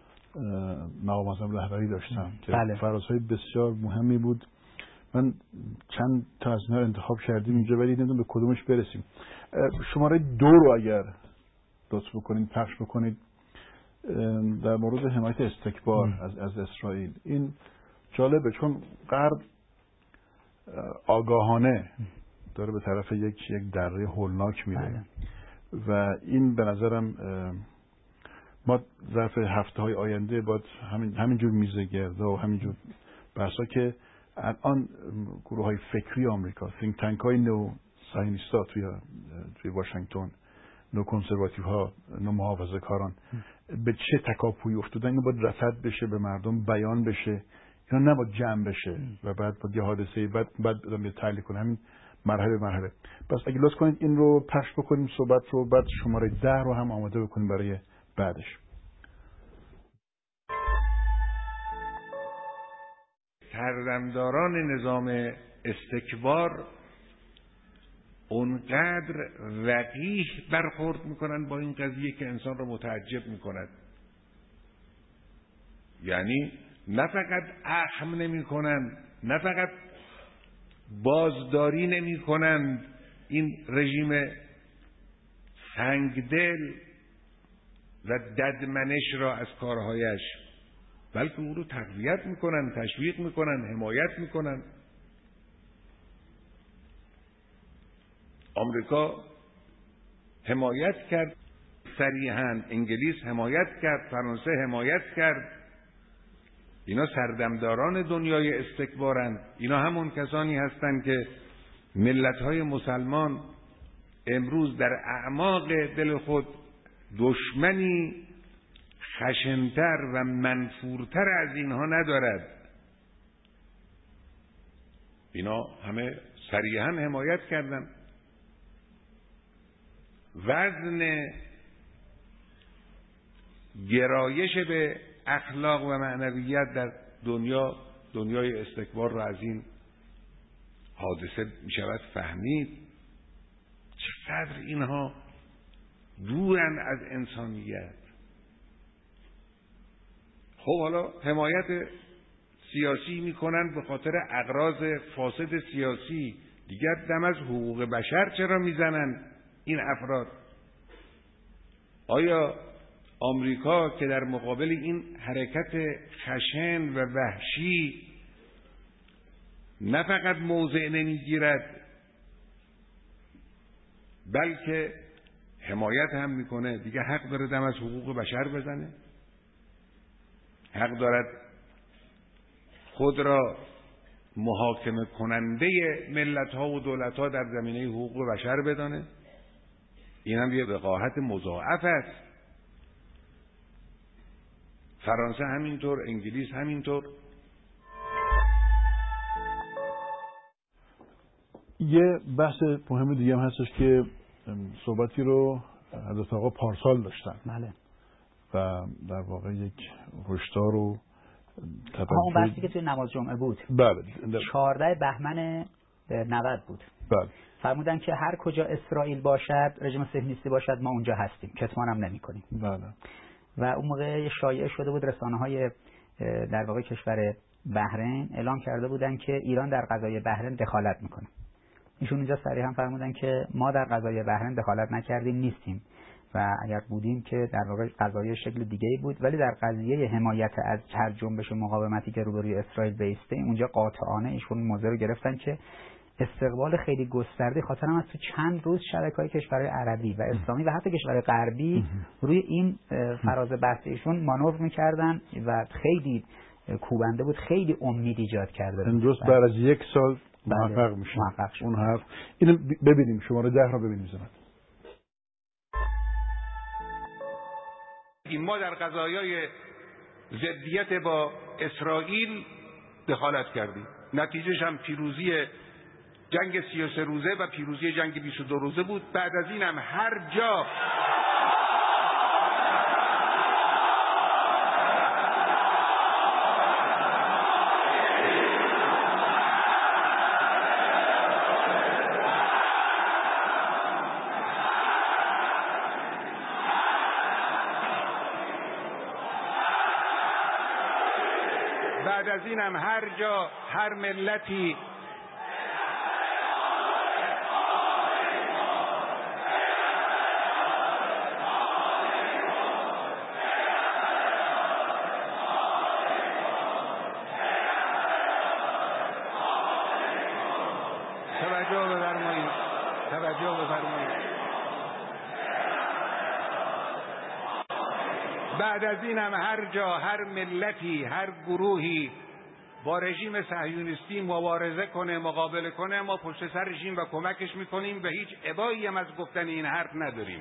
مقام معظم رهبری داشتم که فرازهای بسیار مهمی بود. من چند تا از اینا انتخاب کردیم اینجا ولی نمیدونم به کدومش برسیم. شماره 2 رو اگر لطف بکنید پخش بکنید در مورد حمایت استکبار از اسرائیل. این جالبه چون غرب آگاهانه داره به طرف یک دره هولناک میره و این به نظرم ما ظرف هفته‌های آینده باید همینجور میزه گردا و همینجور بحثا که الان گروه‌های فکری آمریکا، think تانک‌های نو صهیونیست‌ها توی واشنگتن، نو کنسرواتیوها، نو محافظه‌کاران به چه تکاپویی افتادن، اینو باید رصد بشه، به مردم بیان بشه، اینا نباید جمع بشه و بعد یه حادثه بعد آدم یه تحلیل کنه، همین مرحله به مرحله. پس اگه لطف کنید این رو پخش بکنیم صحبت رو، بعد شماره 10 رو هم آماده بکنیم برای بعدش. سردمداران نظام استکبار اونقدر وقیح برخورد میکنن با این قضیه که انسان رو متعجب میکند. یعنی نه فقط احم نمیکنن، نه فقط بازداری نمیکنند این رژیم سنگدل و ددمنش را از کارهایش، بلکه او رو تقویت میکنن، تشویق میکنن، حمایت میکنن. آمریکا حمایت کرد، صریحاً انگلیس حمایت کرد، فرانسه حمایت کرد. اینا سردمداران دنیای استکبارند. اینا همون کسانی هستند که ملت‌های مسلمان امروز در اعماق دل خود دشمنی خشن‌تر و منفورتر از اینها ندارد. اینا همه صریحاً حمایت کردند. وزن گرایش به اخلاق و معنویت در دنیای استکبار را از این حادثه می شود فهمید. چقدر اینها دورن از انسانیت. خب حالا حمایت سیاسی میکنن به خاطر اغراض فاسد سیاسی، دیگر دم از حقوق بشر چرا میزنن این افراد؟ آیا آمریکا که در مقابل این حرکت خشن و وحشی نه فقط موضع نمیگیرد بلکه حمایت هم میکنه، دیگه حق داره دم از حقوق بشر بزنه؟ حق دارد خود را محاکمه کننده ملت ها و دولت ها در زمینه حقوق بشر بدانه؟ این هم یه وقاحت مضاعف است. فرانسه همینطور، انگلیس همینطور. یه بحث مهم دیگه هم هستش که صحبتی رو حضرت آقا پارسال داشتن. بله. و در واقع یک هشدار و اون بحثی که توی نماز جمعه بود. بله. 14 بهمن 90 بود. بله. فرمودن که هر کجا اسرائیل باشد، رژیم صهیونیستی باشد، ما اونجا هستیم، کتمان هم نمی‌کنیم. بله. و اون موقع شایعه شده بود، رسانه‌های در واقع کشور بحرین اعلام کرده بودن که ایران در قضای بحرین دخالت میکنه. ایشون اونجا صریحا فرمودن که ما در قضای بحرین دخالت نکردیم، نیستیم، و اگر بودیم که در واقع قضایای شکل دیگه‌ای بود، ولی در قضیه حمایت از هر جنبش مقاومتی که روبروی اسرائیل بیسته اونجا قاطعانه ایشون موضع رو گرفتن که استقبال خیلی گسترده، خاطرم از تو چند روز شبکه‌های کشورهای عربی و اسلامی و حتی کشورهای غربی روی این فراز بحث ایشون مانور می‌کردن و خیلی کوبنده بود، امید ایجاد کرده بود. درست بعد از یک سال محقق میشه اون حرف. اینو ببینیم، شماره 10 رو ببینیم زمان. ما در قضایای ضدیت با اسرائیل دخالت کردیم، نتیجهش هم پیروزی جنگ 33 روزه و پیروزی جنگ 22 روزه بود. بعد از این هم هر جا هر ملتی توجه بفرمایید. بعد از این هم هر جا، هر ملتی، هر گروهی با رژیم صهیونیستی مبارزه کنه، مقابله کنه، ما پشت سر رژیم و کمکش میکنیم و هیچ ابایی هم از گفتن این حرف نداریم.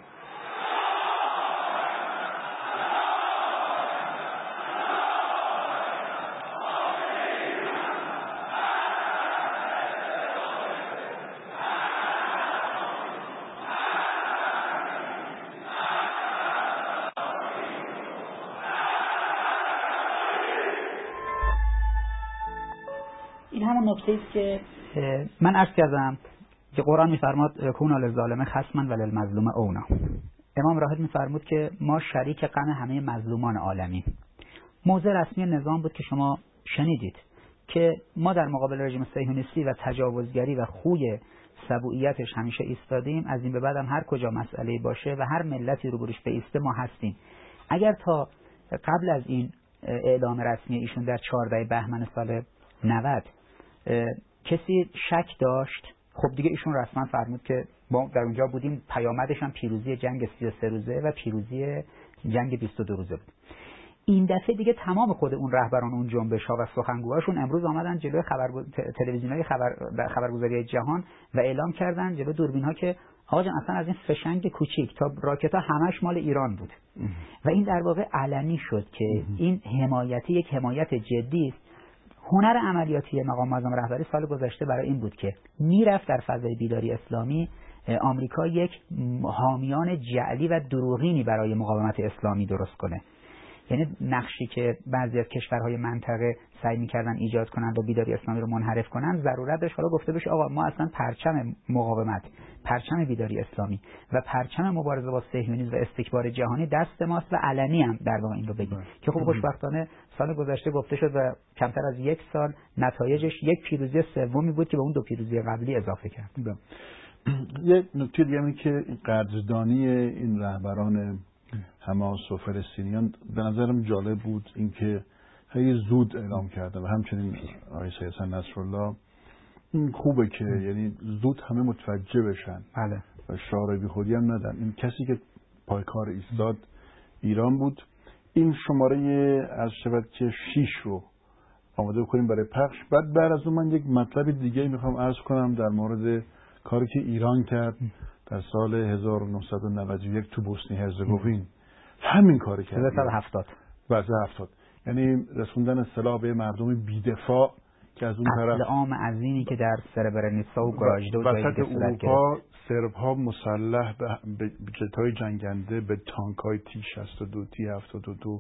این همون نکته است که من عرض کردم که قرآن می‌فرماد کون للظالم خصما وللمظلوم اونا. امام راهب می‌فرمود که ما شریک غم همه مظلومان عالمیم. موضع رسمی نظام بود که شما شنیدید که ما در مقابل رژیم صهیونیستی و تجاوزگری و خوی سبوعیتش همیشه ایستادیم. از این به بعد هم هر کجا مسئله باشه و هر ملتی رو بروش بیسته ما هستیم. اگر تا قبل از این اعلام رسمی ایشون در 14 بهمن سال 90 کسی شک داشت، خب دیگه ایشون رسما فرمود که ما در اونجا بودیم، پیامدش هم پیروزی جنگ 33 روزه و پیروزی جنگ 22 روزه بود. این دفعه دیگه تمام خود اون رهبران اون جنبش‌ها و سخنگوهاشون امروز آمدن جلوی تلویزیون‌های خبرگزاری جهان و اعلام کردن جلوی دوربین‌ها که آقا جان اصلا از این فشنگ کوچیک تا راکت‌ها همش مال ایران بود. و این در واقع علنی شد که این یک حمایت جدی است. هنر عملیاتی مقام معظم رهبری سال گذشته برای این بود که میرفت در فضای بیداری اسلامی آمریکا یک حامیان جعلی و دروغینی برای مقاومت اسلامی درست کنه. یعنی نقشی که بعضی از کشورهای منطقه سعی می‌کردن ایجاد کنند و بیداری اسلامی رو منحرف کنند ضرورت داشت حالا گفته بشه آقا ما اصلا پرچم مقاومت، پرچم بیداری اسلامی و پرچم مبارزه با صهیونیسم و استکبار جهانی دست ماست و علنی هم در واقع این رو بگیم که خب خوشبختانه سال گذشته گفته شد و کمتر از یک سال نتایجش یک پیروزی سومی بود که به اون دو پیروزی قبلی اضافه کرد. یک نکته دیگه اینه که قدردانی این رهبران حماس و فلسطینیان به نظرم جالب بود، اینکه خیلی زود اعلام کرده و همچنین آقای سید حسن نصرالله این خوبه که یعنی زود همه متوجه بشن. بله. و شعار بی خودی هم ندن. این کسی که پای کار ایستاد ایران بود. این شماره از شبکه 6 رو آماده بکنیم برای پخش. بعد از اون من یک مطلب دیگه میخوام عرض کنم در مورد کاری که ایران کرد در سال 1991 تو بوسنی هرزگوین. همین کاری کرد. سال 70. بعد 70. یعنی رسوندن سلاح به مردم بی‌دفاع که از اون طرف عام عظیمی که در سربرنیتسا و گراژده و جای دیگه صورت گرفت. سرب‌ها مسلح به جت‌های جنگنده، به تانک‌های تی 62 تی 72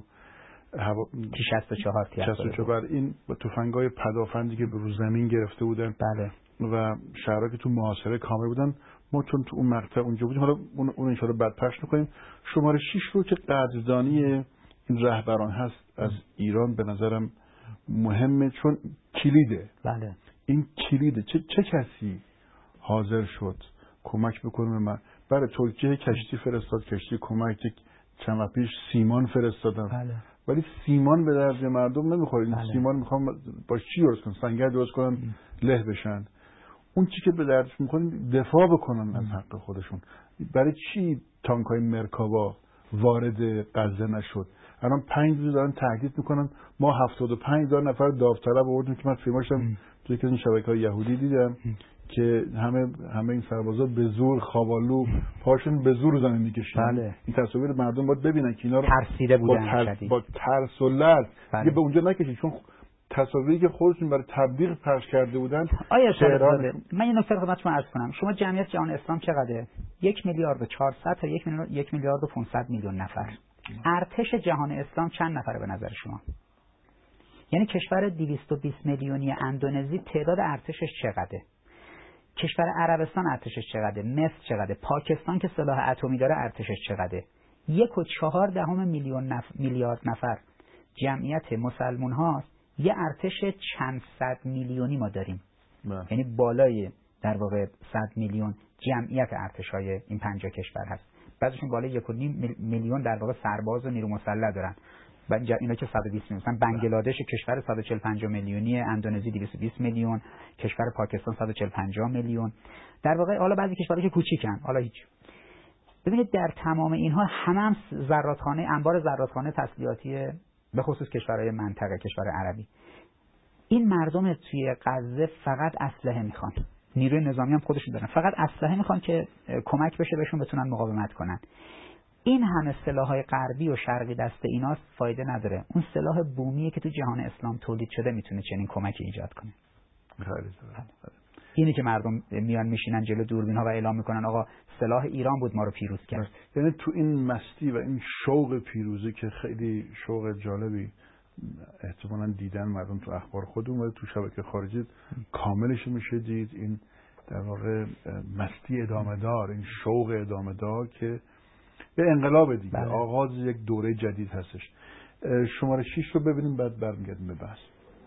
تی 64 تی 64 این با تفنگ‌های پدافندی که به رو زمین گرفته بودن. بله. و شهرها که تو محاصره کامل بودن. ما چون تو اون مقطع اونجا بودیم، حالا اون ان شاءالله بعد پخش می‌کنیم. شماره 6 رو که قدردانی این رهبران هست از ایران به نظرم مهمه، چون کلیده. بله. این کلیده. چه کسی حاضر شد کمک بکنه به من؟ برای ترکیه کشتی فرستاد، کشتی کمک چند وقت پیش سیمان فرستادن. بله. ولی سیمان به درد مردم نمیخوره. این بله. سیمان میخوام با چی درست کنن؟ سنگر درست کنن له بشن. اون چی که به دردش میخوره دفاع بکنن از حق خودشون. برای چی تانک‌های مرکاوا وارد غزه نشد؟ الان 5 روز دارن تهدید میکنن. ما 75,000 نفر داوطلب آوردیم که من فیلماشم توی که این شبکه‌های یهودی دیدم که همه این سربازا به زور خوابالو پاشون به زور زمین میکشن. بله. این تصاویر مردم باید ببینن که اینا رو ترسیده بودن با ترس و لرز بله. به اونجا نکشید، چون تصاویری که خودشون برای تبلیغ پخش کرده بودن. آیا شهرزاده من یه نکته رو خدمتتون عرض کنم. شما جمعیت جهان اسلام چقدره؟ 1 میلیارد و 400 تا 1 میلیارد و 500 میلیون نفر. ارتش جهان اسلام چند نفره به نظر شما؟ یعنی کشور 220 میلیونی اندونزی تعداد ارتشش چقدره؟ کشور عربستان ارتشش چقدره؟ مصر چقدره؟ پاکستان که سلاح اتمی داره ارتشش چقدره؟ 1.4 میلیارد نفر جمعیت مسلمون هاست. یه ارتش چند صد میلیونی ما داریم. یعنی بالای در واقع 100 میلیون جمعیت ارتش‌های این 50 کشور هست. بعضیشون بالای 1.5 میلیون در واقع سرباز و نیرو مسلح دارن. اینا که 120 میلیون. مثلا بنگلادش کشور 145 میلیونی، اندونزی 220 میلیون، کشور پاکستان 145 میلیون. در واقع حالا بعضی کشورها که کوچیکن، حالا هیچ. ببینید در تمام اینها هم زرادخانه، انبار زرادخانه تسلیحاتی به خصوص کشورهای منطقه، کشور عربی. این مردم توی غزه فقط اسلحه میخوان. نیروی نظامی هم خودشون دارن. فقط اسلحه میخوان که کمک بشه بهشون بتونن مقاومت کنن. این همه سلاح‌های غربی و شرقی دست ایناست فایده نداره. اون سلاح بومیه که تو جهان اسلام تولید شده میتونه چنین کمکی ایجاد کنه. اینی که مردم میان میشینن جلو دوربین‌ها و اعلام میکنن آقا سلاح ایران بود ما رو پیروز کرد. یعنی تو این مستی و این شوق پیروزی که خیلی شوق جالبی احتمالاً دیدن مردم تو اخبار خودمون و تو شبکه خارجی کاملش میشه دید. این در واقع مستی ادامه دار، این شوق ادامه دار که یه انقلاب دیگه. بله. آغاز یک دوره جدید هستش. شماره 6 رو ببینیم بعد برمیگردیم به بحث.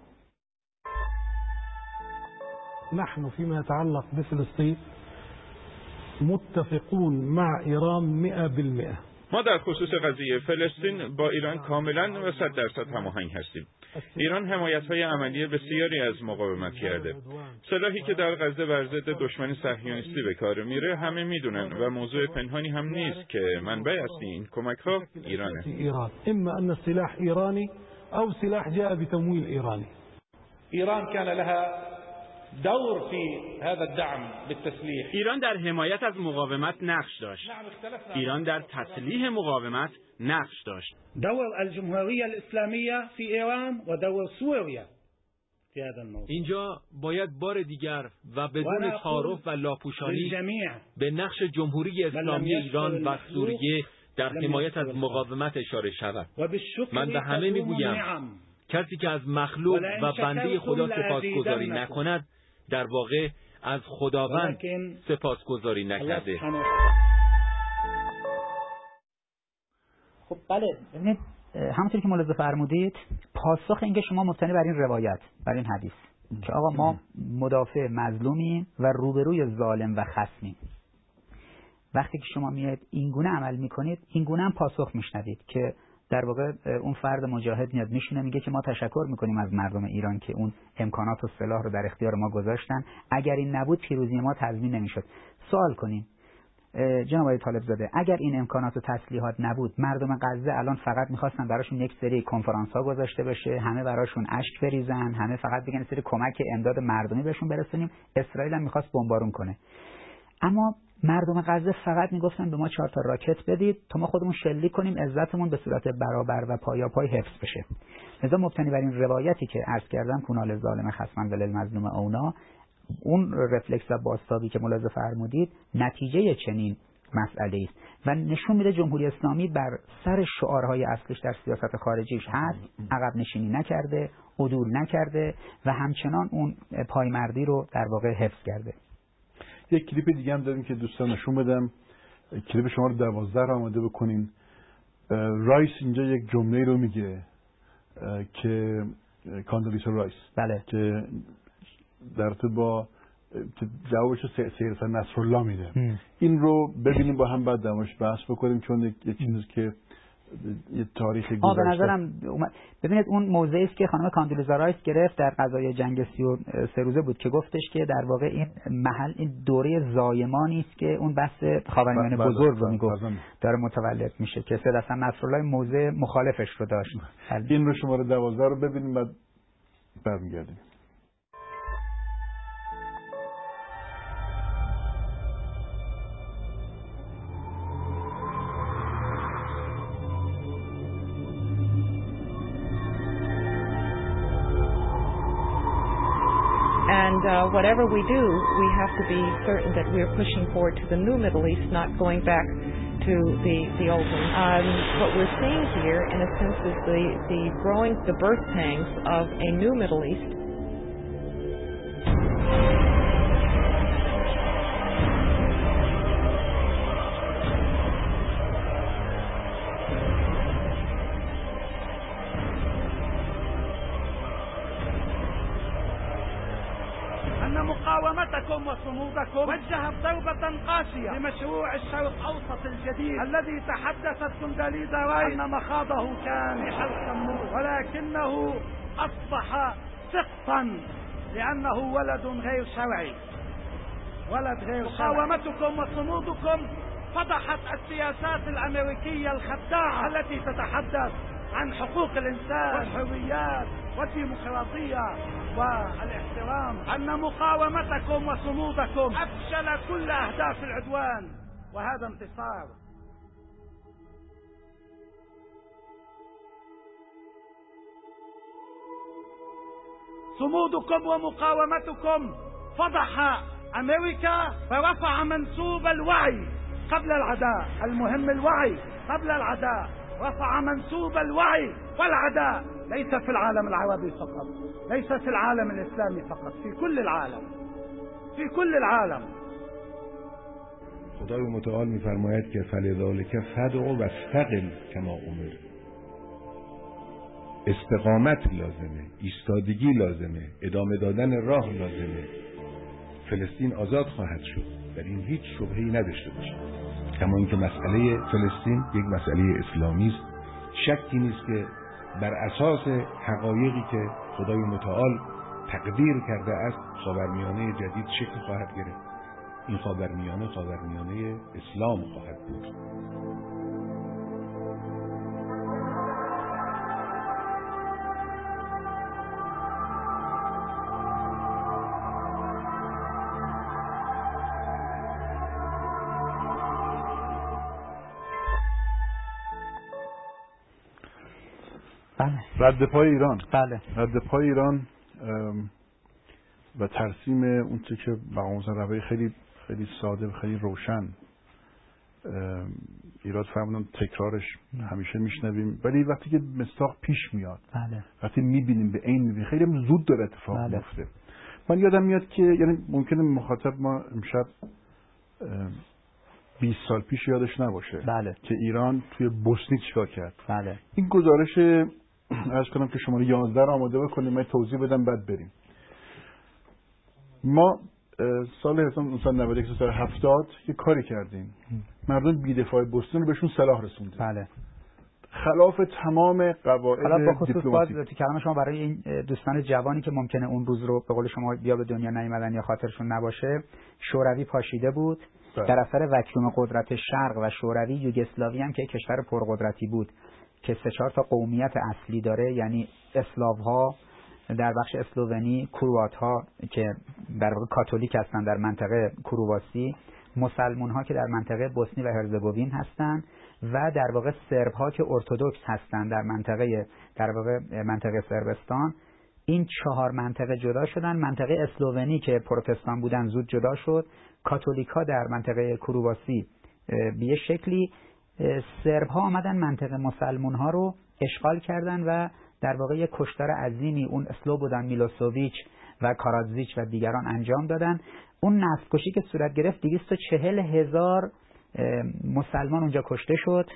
نحن فيما يتعلق بفلسطين متفقون مع إيران 100%. ما در خصوص قضیه فلسطین با ایران کاملا و 100% هماهنگ هستیم. ایران حمایت‌های عملی بسیاری از مقاومت کرده. سلاحی که در غزه بر ضد دشمن صهیونیستی به کار میره همه میدونن و موضوع پنهانی هم نیست که منبع اصلی این کمک‌ها ایرانه. اما ان السلاح ایرانی او سلاح جاء بتمویل ایرانی. ایران كان لها دور في هذا الدعم بالتسليح. ایران در حمایت از مقاومت نقش داشت. ایران در تسلیح مقاومت نقش داشت. دور الجمهوریه الاسلامیه في ایران و دور سوریا في هذا الموضوع. اینجا باید بار دیگر و بدون تعارف و لاپوشانی به نقش جمهوری اسلامی ایران و سوریه در حمایت از مقاومت اشاره شود. من به همه میگویم کسی که از مخلوق و بنده خدا سپاسگزاری نکند در واقع از خداوند سپاسگزاری نکرده. خب بله، ببینید همونطور که ملاحظه فرمودید پاسخ اینکه شما مبتنی بر این روایت، بر این حدیث که آقا ما مدافع مظلومیم و روبروی ظالم و خصمیم، وقتی که شما میاد اینگونه عمل میکنید اینگونه هم پاسخ میشنوید که در واقع اون فرد مجاهد میاد میشینه میگه که ما تشکر میکنیم از مردم ایران که اون امکانات و سلاح رو در اختیار ما گذاشتن، اگر این نبود پیروزی ما تضمین نمیشد. سوال کنیم جناب آقای طالب زاده، اگر این امکانات و تسلیحات نبود مردم غزه الان فقط میخواستن براشون یک سری کنفرانس ها گذاشته بشه، همه براشون اشک بریزن، همه فقط بگن سری کمک امداد مردمی بهشون برسونیم، اسرائیل هم میخواست بمبارون کنه، اما مردم غزه فقط میگفتن به ما 4 تا راکت بدید تا ما خودمون شلیک کنیم عزتمون به صورت برابر و پایاپای حفظ بشه. لذا مبتنی بر این روایتی که عرض کردم کونال ظالم خصمن ولل مظلوم اونا، اون رفلکس و بازتابی که ملاحظه فرمودید نتیجه چنین مسئله است و نشون میده جمهوری اسلامی بر سر شعارهای اصلیش در سیاست خارجیش هست، عقب نشینی نکرده، عدول نکرده و همچنان اون پایمردی رو در واقع حفظ کرده. یک کلیپ دیگه هم داریم که دوستان نشون بدم، کلیپ شما رو 12 رو آماده بکنین. رایس اینجا یک جمله رو میگه که کاندولیسا رایس، بله، که در تو با جوابش سید حسن نصرالله میده. این رو ببینیم با هم بعد درماش بحث بکنیم چون یک چیزی که یه تاریخ گذشته. به نظرم ببینید اون موضعی است که خانم کاندولیزا رایس گرفت در قضای جنگ 33 روزه بود که گفتش که در واقع این محل این دوره زایمانی است که اون بحث خاورمیانه بزرگ رو میگفت داره متولد میشه که سید حسن نصرالله موضع مخالفش رو داشت. این رو شماره 12 رو ببینیم بعد برمیگردیم. And whatever we do, we have to be certain that we're pushing forward to the new Middle East, not going back to the old one. What we're seeing here, in a sense, is the birth pangs of a new Middle East. مقاومتكم وصمودكم وجهت ضربة قاسية لمشروع الشرق الأوسط الجديد الذي تحدثت كونداليزا رايس أن مخاضه كان في حلق النور، ولكنه أصبح سقطا لأنه ولد غير شرعي، ولد غير شرعي. مقاومتكم وصمودكم فضحت السياسات الأمريكية الخداعة التي تتحدث عن حقوق الإنسان والحريات والديمقراطية والاحترام. أن مقاومتكم وصمودكم أفشل كل أهداف العدوان، وهذا انتصار. صمودكم ومقاومتكم فضح أمريكا فرفع منسوب الوعي قبل العداء، المهم الوعي قبل العداء، رفع منسوب الوعي والعداء ليس في العالم العربي فقط، ليس في العالم الإسلامي فقط، في كل العالم، في كل العالم. خدای متعال می‌فرماید که فلذلک فدع و استقم کما امر. استقامت لازمه، ایستادگی لازمه، ادامه دادن راه لازمه. فلسطین آزاد خواهد شد، در این هیچ شبهه‌ای نداشته باشید. کما اینکه مسئله فلسطین یک مسئله اسلامی است. شکی نیست که بر اساس حقایقی که خدای متعال تقدیر کرده است خاورمیانه جدید شکل خواهد گرفت. این خاورمیانه اسلام خواهد بود. رد پای ایران. بله. رد پای ایران و ترسیم اون چه که با روی خیلی خیلی ساده و خیلی روشن ایراد فرمودن تکرارش همیشه میشنویم، ولی وقتی که مصداق پیش میاد، بله. وقتی میبینیم به عین میبینیم خیلی زود داره اتفاق میفته. من یادم میاد که یعنی ممکنه مخاطب ما امشب 20 سال پیش یادش نباشه بله. که ایران توی بوسنی چیکار کرد. بله. این گزارش عرض کنم که شماره 11 رو آماده بکنیم، من توضیح بدم بعد بریم. ما سال 1991 یه کاری کردیم، مردم بی‌دفاع بوسنی رو بهشون سلاح رسوندیم. بله. خلاف تمام قواعد دیپلماتیک. باز تو کلام شما برای این دوستان جوانی که ممکنه اون روز رو به قول شما بیا به دنیا نیومدن یا خاطرشون نباشه، شوروی پاشیده بود. در اثر وکیوم قدرت شرق و شوروی، یوگسلاوی هم که کشور پرقدرتی بود که 3-4 تا قومیت اصلی داره، یعنی اسلاوها در بخش اسلوونی، کروات‌ها که در واقع کاتولیک هستن در منطقه کرواسی، مسلمان‌ها که در منطقه بوسنی و هرزگوین هستن و در واقع سرب‌ها که ارتدوکس هستن در منطقه سربستان. این 4 منطقه جدا شدن. منطقه اسلوونی که پروتستان بودن زود جدا شد. کاتولیک‌ها در منطقه کرواسی به یه شکلی، سرب‌ها آمدن منطقه مسلمان‌ها رو اشغال کردن و در واقع یک کشتار عظیمی اون اسلوبودان میلوسوویچ و کارادزیچ و دیگران انجام دادن. اون نسل‌کشی که صورت گرفت 240,000 مسلمان اونجا کشته شد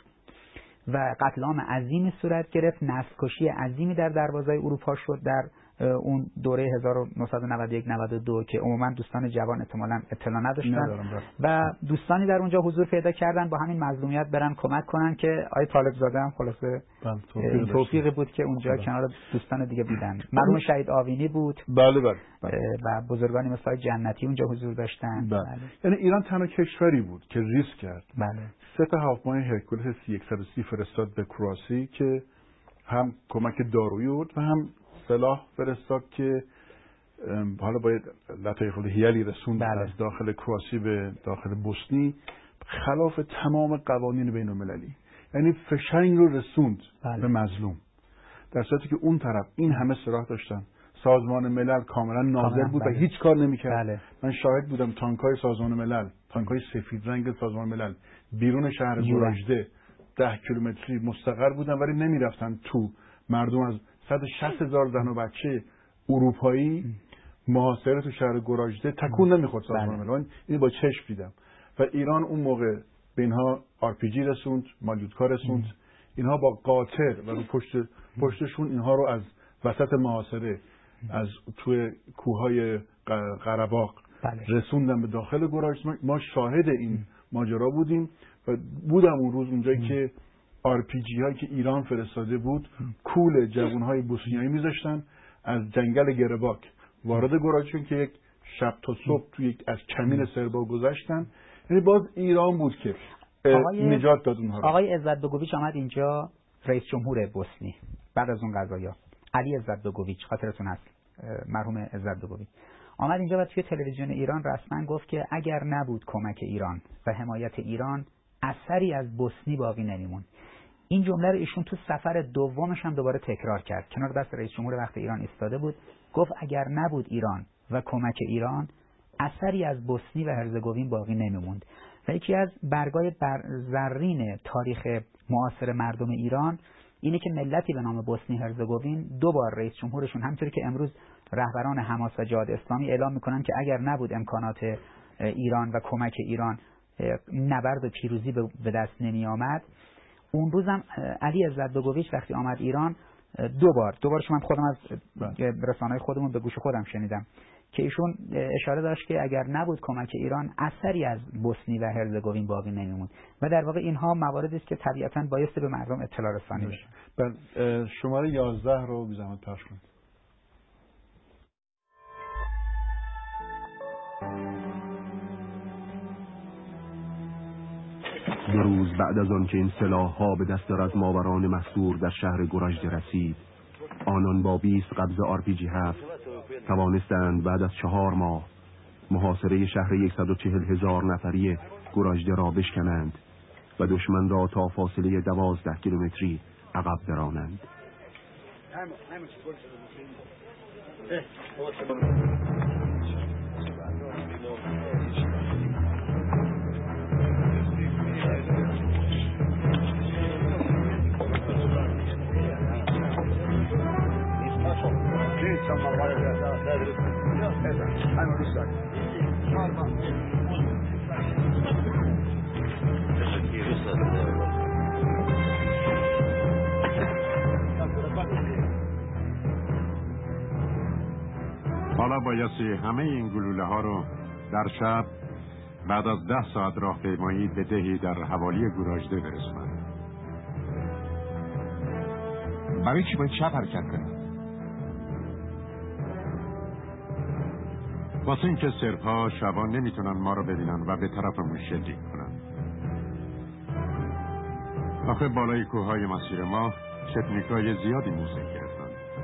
و قتل عام عظیمی صورت گرفت. نسل‌کشی عظیمی در دروازه اروپا شد در اون دوره 1991-92 که عموما دوستان جوان احتمالاً اطلاع نداشتن و دوستانی در اونجا حضور پیدا کردن با همین مظلومیت برن کمک کنن که آقای طالب زاده هم خلاصه توفیقی بود که اونجا کنار دوستان دیگه بودن. مرحوم شهید آوینی بود. بله. و بزرگانی مثل آقای جنتی اونجا حضور داشتن. بله. یعنی ایران تنها کشوری بود که ریسک کرد. بله. 3 تا هافمای هرکولس C-130 فرستاد به کرواسی که هم کمک دارویی بود و هم سلاح فرستاد که حالا باید لطایف الهیلی رسوند از داخل کرواسی به داخل بوسنی خلاف تمام قوانین بین المللی، یعنی فشنگ رو رسوند به مظلوم، در صورتی که اون طرف این همه سلاح داشتن. سازمان ملل کاملا ناظر بود و هیچ کار نمی‌کرد. من شاهد بودم تانک‌های سازمان ملل، تانک‌های سفید رنگ سازمان ملل بیرون شهر گوراژده 10 کیلومتری مستقر بودن ولی نمی‌رفتن تو. مردم از 160,000 زن و بچه اروپایی محاصره تو شهر گوراژده تکون نمی‌خورد سازمان ملل. این با چشم دیدم. و ایران اون موقع به اینها RPG رسوند، مالیوتکا رسوند. اینها با قاطر و رو پشتشون اینها رو از وسط محاصره از توی کوههای قره‌باغ رسوندن به داخل گوراژده. ما شاهد این ماجرا بودیم و بودم اون روز اونجایی که RPG هایی که ایران فرستاده بود کول جوانهای بوسنیایی میذاشتن از جنگل گرباک وارد گوراژده که یک شب تا صبح توی از کمین سربا گذاشتن. یعنی باز ایران بود که نجات داد اونها. آقای عزت‌بگویچ آمد اینجا، رئیس جمهور بوسنی، بعد از اون قضایا علی عزت‌بگویچ، خاطرتون هست مرحوم عزت‌بگویچ، آمد اینجا و توی تلویزیون ایران رسما گفت که اگر نبود کمک ایران و حمایت ایران اثری از بوسنی باقی نمیمون. این جمله رو ایشون تو سفر دومش هم دوباره تکرار کرد، کنار دست رئیس جمهور وقت ایران ایستاده بود، گفت اگر نبود ایران و کمک ایران اثری از بوسنی و هرزگوین باقی نمیموند. و یکی از برگای زرین تاریخ معاصر مردم ایران اینه که ملتی به نام بوسنی هرزگوین 2 بار رئیس جمهورشون، همونطوری که امروز رهبران حماس و جهاد اسلامی اعلام میکنن که اگر نبود امکانات ایران و کمک ایران نبرد و پیروزی به دست نمی آمد، اون روزم علی عزت‌بگویچ وقتی آمد ایران 2 بار شما خودم از رسانه‌های خودمون به گوش خودم شنیدم که ایشون اشاره داشت که اگر نبود کمک ایران اثری از بوسنی و هرزگوین باقی نمیموند و در واقع اینها مواردی است که طبیعتاً بایستی به مردم اطلاع رسانی بشه. شماره 11 رو بی زحمت پخش کنید. دو روز بعد از آن که این سلاح‌ها به دست رزماوران مستور در شهر گراژده رسید، آنان با 20 قبض RPG 7 توانستند بعد از 4 ماه محاصره شهر 140,000 نفری گراژده را بشکنند و دشمن را تا فاصله 12 کیلومتری عقب برانند. حالا بایستی همه این گلوله ها رو در شب بعد از 10 ساعت راهپیمایی به دهی در حوالی گراژده برسونند. برای چی باید شب حرکت کنیم؟ واسه اینکه سرپا شبان نمیتونن ما رو ببینن و به طرفمون شلیک کنن. آخه بالای کوههای مسیر ما تکنیکای زیادی موزه کردن.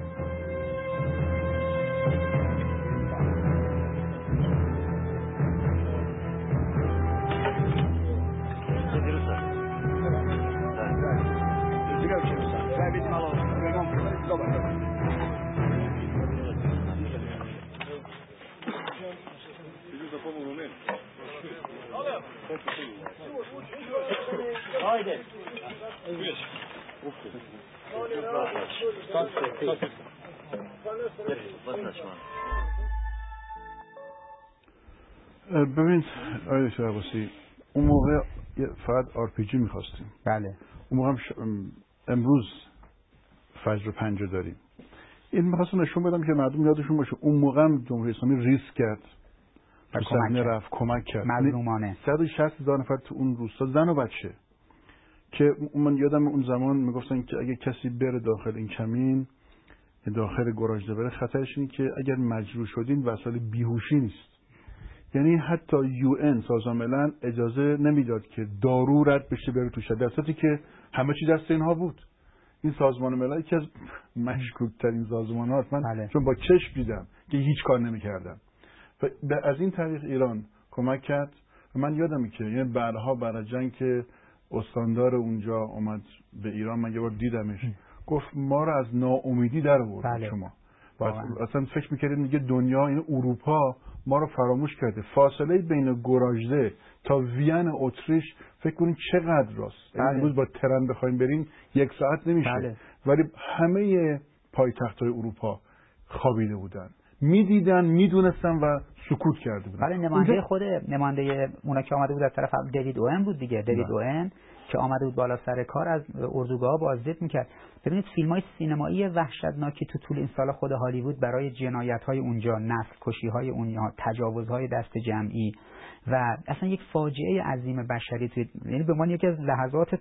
ببینید آقای دکتر عباسی، اون موقع فقط RPG میخواستیم. بله. اون موقع امروز فجر 5 داریم. این میخواستم نشون بدم که مردم یادشون باشه اون موقع جمهوری اسلامی ریسک کرد و کمک کرد مظلومانه. 160,000 نفر تو اون روستا زن و بچه که من یادم اون زمان میگفتن که اگه کسی بره داخل این کمین داخل گراژده بره خطرش اینه که اگر مجروح شدین وسایل بیهوشی نیست. یعنی حتی UN سازمان ملل اجازه نمیداد که دارو رد بشه بره تو شهر، در صورتی که همه چی دست اینها بود. این سازمان ملل یکی از مشکوک‌ترین سازمان‌هاست. من چون با چشم دیدم که هیچ کار نمی‌کردن و از این طریق ایران کمک کرد. و من یادمه که یعنی بعدها برای جنگ که استاندار اونجا اومد به ایران، من یه بار دیدمش، گفت ما رو از ناامیدی در آورد شما. اصلا فکر می‌کردیم میگه دنیا این اروپا ما رو فراموش کرده. فاصله بین گراژده تا وین اتریش فکر کنید چقدر راست. امروز با ترن بخوایم بریم 1 ساعت نمیشه. ولی همه پایتخت‌های اروپا خوابیده بودن، میدیدن، میدونستن و سکوت کرده بودن. ولی نماینده اونا که آمده بود از طرف دیوید اوئن بود دیگه. دیوید اوئن که آمده بود بالا سر کار از اردوگاه‌ها بازدید میکرد. ببینید فیلم‌های سینمایی وحشتناکی تو طول این سال خود هالیوود برای جنایت‌های اونجا، نسل کشی‌های اونجا، تجاوزهای دست جمعی و اصلا یک فاجعه عظیم بشری، یعنی به عنوان یکی از لحظات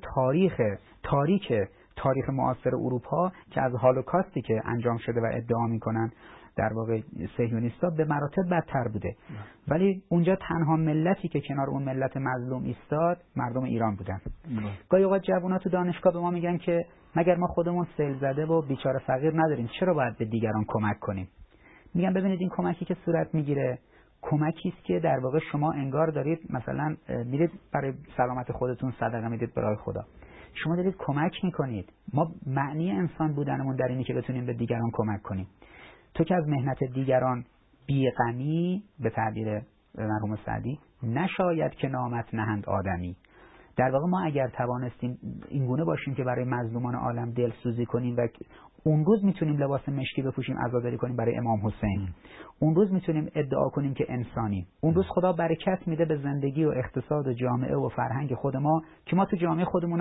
تاریخ معاصر اروپا که از هولوکاستی که انجام شده و ادعا میکنن در واقع صهیونیست‌ها به مراتب بدتر بوده. ولی اونجا تنها ملتی که کنار اون ملت مظلوم ایستاد مردم ایران بودن. گاهی اوقات جوونا تو دانشگاه به ما میگن که مگر ما خودمون سیل زده و بیچاره فقیر نداریم، چرا باید به دیگران کمک کنیم؟ میگم ببینید این کمکی که صورت میگیره کمکی است که در واقع شما انگار دارید مثلا میرید برای سلامت خودتون صدقه میدید برای خدا. شما دارید کمک میکنید. ما معنی انسان بودنمون در اینه که بتونیم به دیگران کمک کنیم. تو که از مهنت دیگران بیغمی، به تعبیر مرحوم سعدی، نشاید که نامت نهند آدمی. در واقع ما اگر توانستیم اینگونه باشیم که برای مظلومان عالم دلسوزی کنیم و اون روز میتونیم لباس مشکی بپوشیم عزاداری کنیم برای امام حسین، اون روز میتونیم ادعا کنیم که انسانی، اون روز خدا برکت میده به زندگی و اقتصاد و جامعه و فرهنگ خود ما که ما تو جامعه خودمونم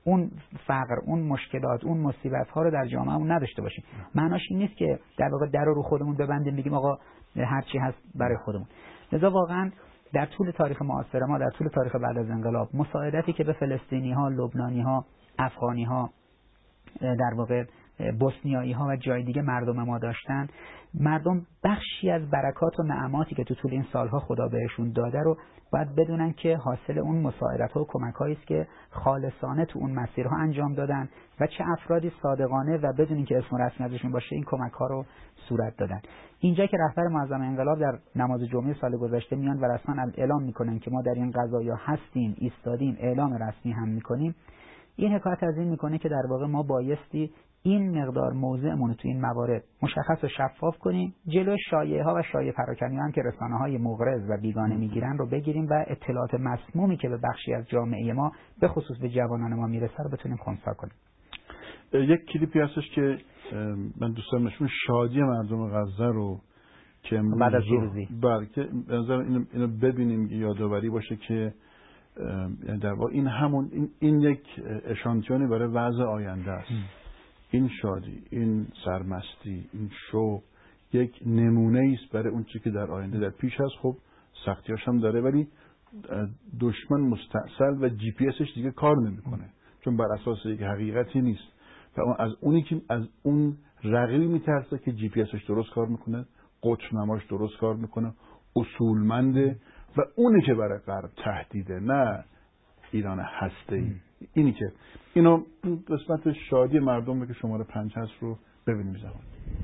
اون فقر، اون مشکلات، اون مصیبت ها رو در جامعهمون نداشته باشیم. معناش این نیست که در واقع در رو خودمون ببندیم بگیم آقا هر چی هست برای خودمون. لذا واقعا در طول تاریخ معاصر ما، در طول تاریخ بعد از انقلاب، مساعدتی که به فلسطینی ها، لبنانی ها، افغانی ها، در واقع بوسنیایی ها و جای دیگه مردم ما داشتن، مردم بخشی از برکات و نعماتی که تو طول این سالها خدا بهشون داده رو باید بدونن که حاصل اون مساعدت ها و کمک هایی است که خالصانه تو اون مسیرها انجام دادن و چه افرادی صادقانه و بدون اینکه اسم و رسمی ازشون باشه این کمک ها رو صورت دادن. اینجا که رهبر معظم انقلاب در نماز جمعه سال گذشته میان و رسما اعلام میکنن که ما در این قضایا هستیم، ایستادیم، اعلام رسمی هم میکنیم، این حکایت از این میکنه که در واقع ما بایستی این مقدار موضعمون رو تو این موارد مشخص و شفاف کنیم، جلو شایعه ها و شایعه پراکنی هم که رسانه های مغرض و بیگانه میگیرن رو بگیریم و اطلاعات مسمومی که به بخشی از جامعه ما به خصوص به جوانان ما میرسه رو بتونیم خنثی کنیم. یک کلیپی هستش که من دوست دارم نشون شادی مردم غزه رو که بعد از پیروزی بلکه اینو ببینیم، یادآوری باشه که یعنی در واقع این همون این یک اشانتیونی برای وضع آینده است. این شادی، این سرمستی، این شوق یک نمونه است برای اون چیزی که در آینده در پیش هست. خب سختیاش هم داره، ولی دشمن مستعصل و جی پی اسش دیگه کار نمیکنه، چون بر اساس یک حقیقتی نیست و از اونی که از اون رقیبی میترسه که جی پی اسش درست کار میکنه، قطر نماش درست کار میکنه، اصولمنده و اونی که برای غرب تهدیده، نه ایران هسته‌ای. اینی که اینو قسمت شادی مردم رو که شماره 5 هست رو ببینیم زمان.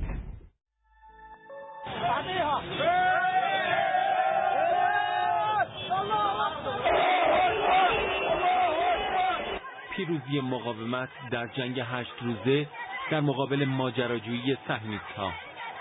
پیروزی مقاومت در جنگ 8 روزه در مقابل ماجراجویی صهیونیست‌ها.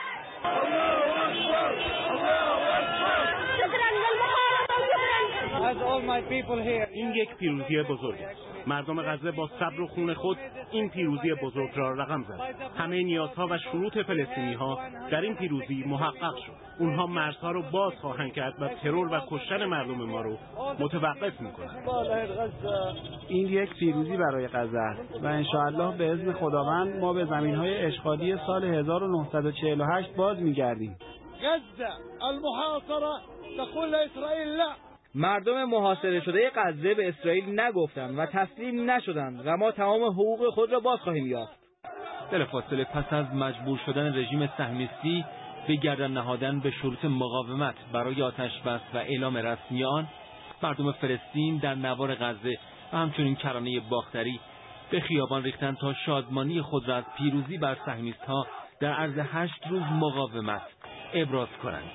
این یک پیروزی بزرگ است. مردم غزه با صبر و خون خود این پیروزی بزرگ را رقم زد. همه نیازها و شروط فلسطینی‌ها در این پیروزی محقق شد. اونها مرزها رو باز خواهند کرد و ترور و کشتن مردم ما رو متوقف می‌کنند. این یک پیروزی برای غزه است و انشاءالله به اذن خداوند ما به زمین‌های اشغالی سال 1948 باز می‌گردیم. غزه المحاصره تقول لاسرائیل لا. مردم محاصره شده غزه به اسرائیل نگفتند و تسلیم نشدند و ما تمام حقوق خود را باز خواهیم یافت. بلافاصله پس از مجبور شدن رژیم صهیونیستی به گردن نهادن به شروط مقاومت برای آتش‌بس و اعلام رسمی آن، مردم فلسطین در نوار غزه و همچنین کرانه باختری به خیابان ریختند تا شادمانی خود را از پیروزی بر صهیونیست‌ها در عرض 8 روز مقاومت ابراز کنند.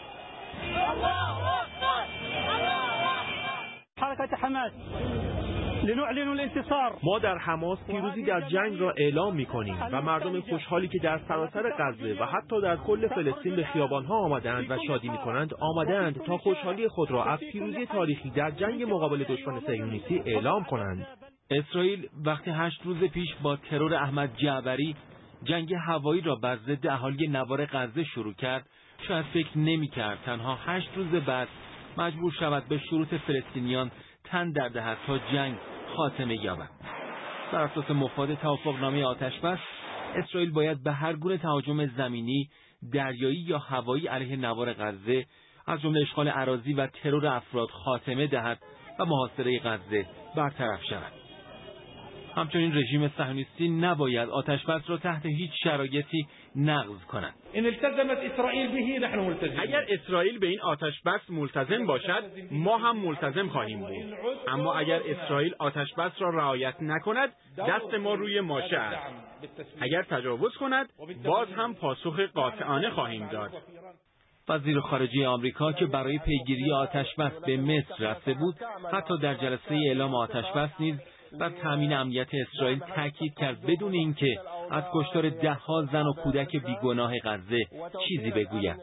حرکت حماس لنعلن الانتصار. ما در حماس پیروزی در جنگ را اعلام می‌کنیم و مردم خوشحالی که در سراسر غزه و حتی در کل فلسطین به خیابان‌ها آمدند و شادی می‌کنند آمدند تا خوشحالی خود را از پیروزی تاریخی در جنگ مقابل دشمن صهیونیستی اعلام کنند. اسرائیل وقتی 8 روز پیش با ترور احمد جعبری جنگ هوایی را بر ضد اهالی نوار غزه شروع کرد، شاید فکر نمی‌کرد تنها 8 روز بعد مجبور شود به شروط فلسطینیان تن در دهد تا جنگ خاتمه یابد. بر اساس مفاد توافقنامه آتش‌بس، اسرائیل باید به هر گونه تهاجم زمینی، دریایی یا هوایی علیه نوار غزه، از جمله اشغال اراضی و ترور افراد خاتمه دهد و محاصره غزه برطرف شود. همچنین رژیم صهیونیستی نباید آتش‌بس را تحت هیچ شرایطی نقض کند. اگر اسرائیل به این آتش‌بس ملتزم باشد، ما هم ملتزم خواهیم بود. اما اگر اسرائیل آتش‌بس را رعایت نکند، دست ما روی ماشه است. اگر تجاوز کند، باز هم پاسخ قاطعانه خواهیم داد. وزیر خارجه آمریکا که برای پیگیری آتش‌بس به مصر رفته بود، حتی در جلسه اعلام آتش‌بس نیز بر تامین امنیت اسرائیل تاکید کرد بدون اینکه از کشتار ده‌ها زن و کودک بیگناه غزه چیزی بگوید.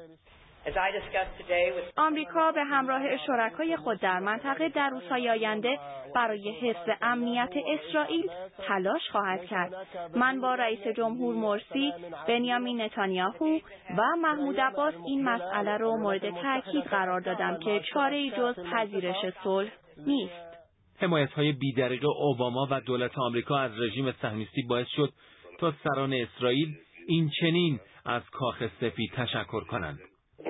آمریکا به همراه شرکای خود در منطقه در روزهای آینده برای حفظ امنیت اسرائیل تلاش خواهد کرد. من با رئیس جمهور مرسی، بنیامین نتانیاهو و محمود عباس این مسئله را مورد تاکید قرار دادم که چاره‌ای جز پذیرش صلح نیست. حمایت‌های بی‌دریغ اوباما و دولت آمریکا از رژیم صهیونیستی باعث شد تا سران اسرائیل این چنین از کاخ سفید تشکر کنند.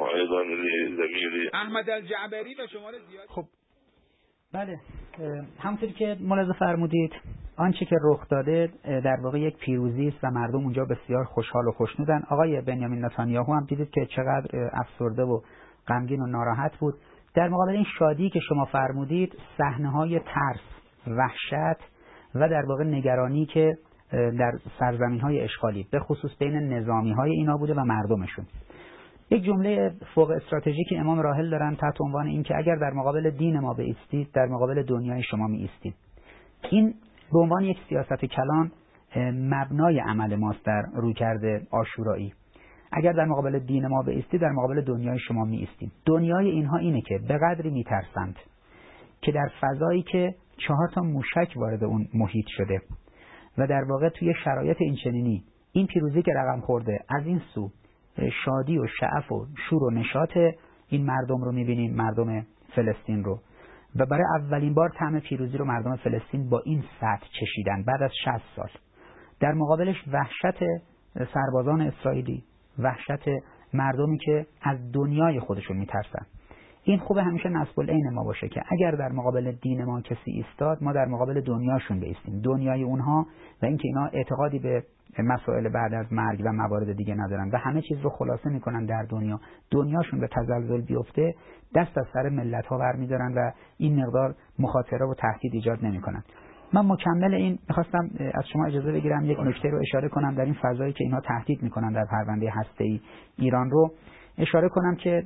احمد الجعبری و شمار زیاد. خب بله، همونطوری که ملاحظه فرمودید آنچه که رخ داده در واقع یک پیروزی است و مردم اونجا بسیار خوشحال و خوشنودن. آقای بنیامین نتانیاهو هم دیدید که چقدر افسرده و غمگین و ناراحت بود. در مقابل این شادی که شما فرمودید صحنه‌های ترس، وحشت و در واقع نگرانی که در سرزمین‌های اشغالی به خصوص بین نظامی‌های اینا بوده و مردمشون. یک جمله فوق استراتژیک امام راحل دارن تحت عنوان این که اگر در مقابل دین ما بایستید در مقابل دنیای شما می ایستید. این به عنوان یک سیاست کلان مبنای عمل ماست در رویکرد عاشورایی. اگر در مقابل دین ما بایستید در مقابل دنیای شما می ایستید. دنیای اینها اینه که به قدری میترسند که در فضایی که 4 موشک وارد اون محیط شده و در واقع توی شرایط اینچنینی این پیروزی که رقم خورده، از این سو شادی و شعف و شور و نشاط این مردم رو می‌بینیم، مردم فلسطین رو، و برای اولین بار طعم پیروزی رو مردم فلسطین با این سطح چشیدن بعد از 60 سال. در مقابلش وحشت سربازان اسرائیلی، وحشت مردمی که از دنیای خودشون میترسن. این خوبه همیشه نصب العین ما باشه که اگر در مقابل دین ما کسی ایستاد ما در مقابل دنیاشون بایستیم، دنیای اونها، و اینکه اینا اعتقادی به مسائل بعد از مرگ و موارد دیگه ندارن و همه چیز رو خلاصه میکنن در دنیاشون به تزلزل بیفته دست از سر ملت ها برمیدارن و این مقدار مخاطره و تهدید ایجاد نمیکنن. من مکمل این میخواستم از شما اجازه بگیرم یک نکته رو اشاره کنم در این فضایی که اینها تهدید میکنن در پرونده هسته‌ای ایران رو اشاره کنم که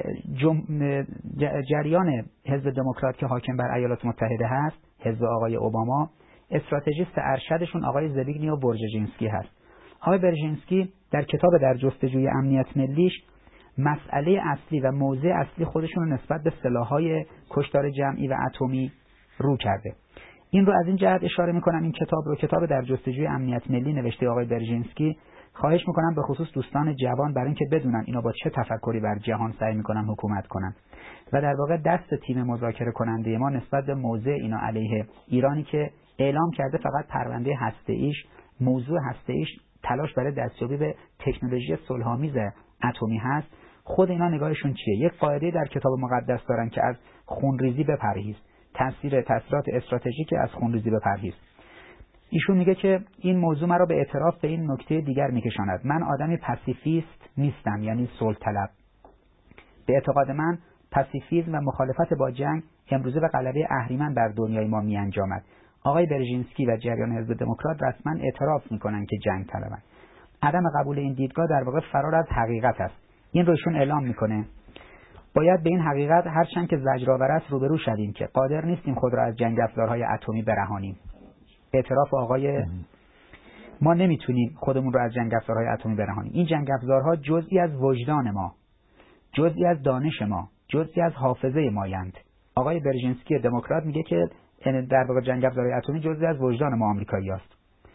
جریان حزب دموکرات که حاکم بر ایالات متحده هست، حزب آقای اوباما، استراتژیست ارشدشون آقای زبیگنیو برژینسکی هست. آقای برژینسکی در کتاب در جستجوی امنیت ملیش مسئله اصلی و موضع اصلی خودشون رو نسبت به سلاح‌های کشتار جمعی و اتمی رو کرده. این رو از این جهت اشاره میکنم این کتاب در جستجوی امنیت ملی نوشته آقای برژینسکی. خواهش میکنم به خصوص دوستان جوان برای اینکه بدونن اینا با چه تفکری بر جهان سعی میکنن حکومت کنن و در واقع دست تیم مذاکره کننده ما نسبت به موضع اینا علیه ایرانی که اعلام کرده فقط پرونده هسته‌ایش، موضوع هسته‌ایش تلاش برای دستیابی به تکنولوژی صلح‌آمیز اتمی هست، خود اینا نگاهشون چیه؟ یک قاعده در کتاب مقدس دارن که از خونریزی بپرهیز، تاثیرات استراتژیک از خونریزی بپرهیز. ایشون میگه که این موضوع مرا به اعتراف به این نکته دیگر میکشاند. من آدمی پاسیفیست نیستم، یعنی صلح طلب. به اعتقاد من پاسیفیسم و مخالفت با جنگ امروزه به غلبه اهریمن بر دنیای ما میانجامد. آقای برژینسکی و جریان حزب دموکرات رسما اعتراف میکنن که جنگ طلبن. عدم قبول این دیدگاه در واقع فرار از حقیقت است. این رو ایشون اعلام میکنه. باید به این حقیقت هرچند که زجرآور است روبرو شویم که قادر نیستیم خود را از جنگ افزارهای اتمی برهانیم. اعتراف آقای ما نمیتونیم خودمون رو از جنگ افزارهای اتمی برهانیم. این جنگ افزارها جزئی از وجدان ما، جزئی از دانش ما، جزئی از حافظه مایند. آقای برژینسکی دموکرات میگه که در واقع جنگ افزارهای اتمی جزئی از وجدان ما آمریکایی‌هاست.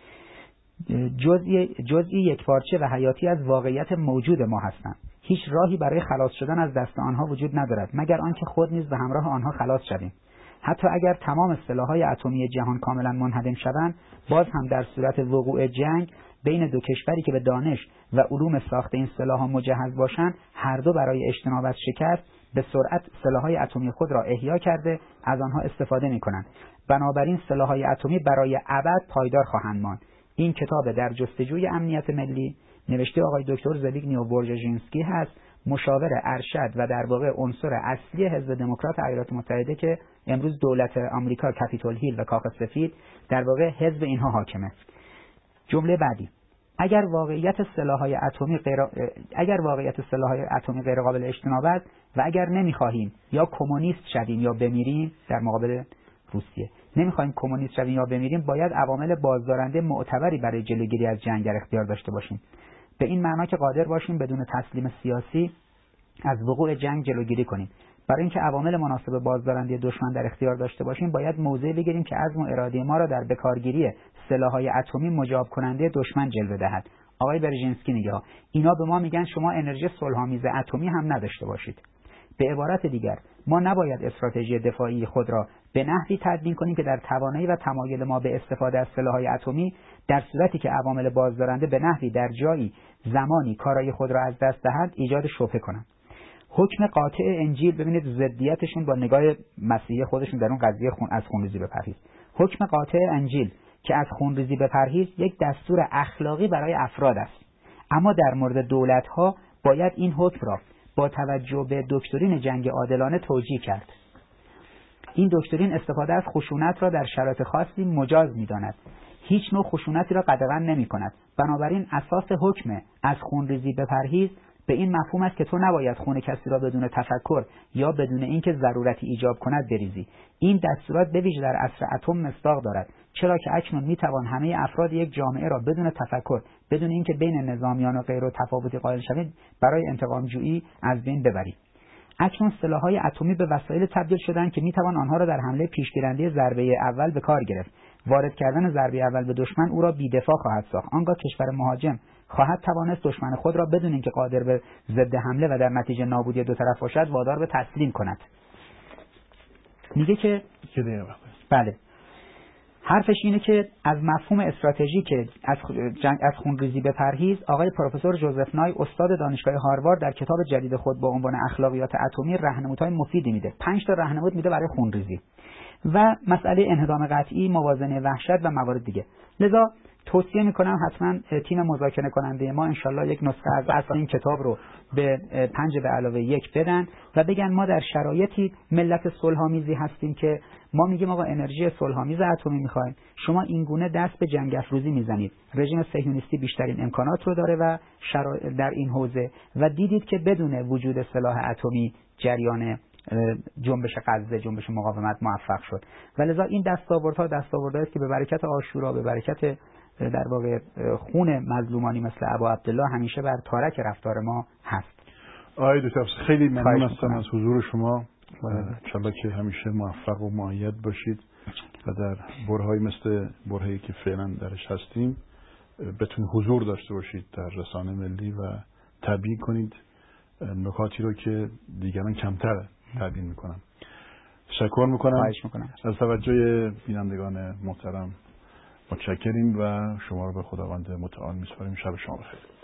جزئی یکپارچه و حیاتی از واقعیت موجود ما هستند. هیچ راهی برای خلاص شدن از دست آنها وجود ندارد مگر آنکه خود نیز به همراه آنها خلاص شویم. حتی اگر تمام سلاح‌های اتمی جهان کاملا منهدم شوند، باز هم در صورت وقوع جنگ بین دو کشوری که به دانش و علوم ساخت این سلاح‌ها مجهز باشند، هر دو برای اجتناب از شکست به سرعت سلاح‌های اتمی خود را احیا کرده از آنها استفاده می‌کنند. بنابراین سلاح‌های اتمی برای ابد پایدار خواهند ماند. این کتاب در جستجوی امنیت ملی نوشته آقای دکتر زبیگنیو برژینسکی هست، مشاور ارشد و در واقع عنصر اصلی حزب دموکرات ایالات متحده که امروز دولت آمریکا کاپیتول هیل و کاخ سفید در واقع حزب اینها حاکمه. جمله بعدی: اگر واقعیت سلاح‌های اتمی غیر قابل اجتناب است و اگر نمی‌خواهیم یا کمونیست شویم یا بمیریم، در مقابل روسیه نمی‌خوایم کمونیست شویم یا بمیریم، باید عوامل بازدارنده معتبری برای جلوگیری از جنگ در اختیار داشته باشیم. به این معنا که قادر باشیم بدون تسلیم سیاسی از وقوع جنگ جلوگیری کنیم. برای اینکه عوامل مناسب بازدارنده دشمن در اختیار داشته باشیم، باید موضع بگیریم که عزم و اراده ما را در بکارگیری سلاح‌های اتمی مجاب کننده دشمن جلوه دهد. آقای برژینسکی میگه اینا به ما میگن شما انرژی صلح‌آمیز اتمی هم نداشته باشید. به عبارت دیگر ما نباید استراتژی دفاعی خود را به نحوی تدوین کنیم که در توانایی و تمایل ما به استفاده از سلاح‌های اتمی در صورتی که عوامل بازدارنده به نحوی در جایی زمانی کارایی خود را از دست دهند ایجاد شبهه کنند. حکم قاطع انجیل، ببینید ضدیتشون با نگاه مسیحی خودشون در اون قضیه از خونریزی بپرهیز. حکم قاطع انجیل که از خونریزی بپرهیز یک دستور اخلاقی برای افراد است، اما در مورد دولت‌ها باید این حکم را با توجه به دکترین جنگ عادلانه توجیه کرد. این دکترین استفاده از خشونت را در شرایط خاصی مجاز می‌داند. هیچ نوع خشونتی را قدغن نمی‌کند. بنابراین اساس حکم از خونریزی بپرهیز به این مفهوم است که تو نباید خون کسی را بدون تفکر یا بدون اینکه ضرورتی ایجاب کند بریزی. این دستورات به ویژه در عصر اتم مصداق دارد، چرا که اکنون میتوان همه افراد یک جامعه را بدون تفکر، بدون اینکه بین نظامیان و غیر تفاوتی قائل شوید، برای انتقام جویی از بین ببرید. اکنون سلاح‌های اتمی به وسایل تبدیل شدند که میتوان آنها را در حمله پیشگیرنده ضربه اول به کار گرفت. وارد کردن ضربه اول به دشمن او را بی‌دفاع خواهد ساخت. آنگاه کشور مهاجم خواهد توانست دشمن خود را بدون اینکه قادر به ضد حمله و در نتیجه نابودی دو طرف باشد وادار به تسلیم کند. میگه که بله، حرفش اینه که از مفهوم استراتژی که از خونریزی بپرهیز، آقای پروفسور جوزف نای استاد دانشگاه هاروارد در کتاب جدید خود با عنوان اخلاقیات اتمی راهنمودهای مفیدی میده. 5 تا راهنمود میده برای خونریزی و مسئله انهدام قطعی، موازنه وحشت و موارد دیگه. لذا توصیه میکنم حتما تیم مذاکره کننده ما انشالله یک نسخه از اصل این کتاب رو به 5+1 بدن و بگن ما در شرایطی ملت صلح‌آمیزی هستیم که ما میگیم آقا انرژی صلح‌آمیز اتمی میخوایم، شما این گونه دست به جنگ افروزی میزنید. رژیم صهیونیستی بیشترین امکانات رو داره و در این حوزه و دیدید که بدون وجود سلاح اتمی جریان جنبش غزه، جنبش مقاومت موفق شد. ولذا این دستاوردهایی است که به برکت عاشورا، به برکت در واقع خون مظلومانی مثل ابا عبدالله همیشه بر تارک رفتار ما هست. آقای دکتر خیلی ممنون هستم از حضور شما و انشالله که همیشه موفق و مؤید باشید و در برهه‌ای مثل برهه‌ای که فعلا درش هستیم بتونید حضور داشته باشید در رسانه ملی و تبیین کنید نکاتی رو که دیگران کمتر تبیین میکنن. تشکر میکنم از توجه بینندگان محترم. متشکریم و شما رو به خداوند متعال میسپاریم. شب شما بخیر.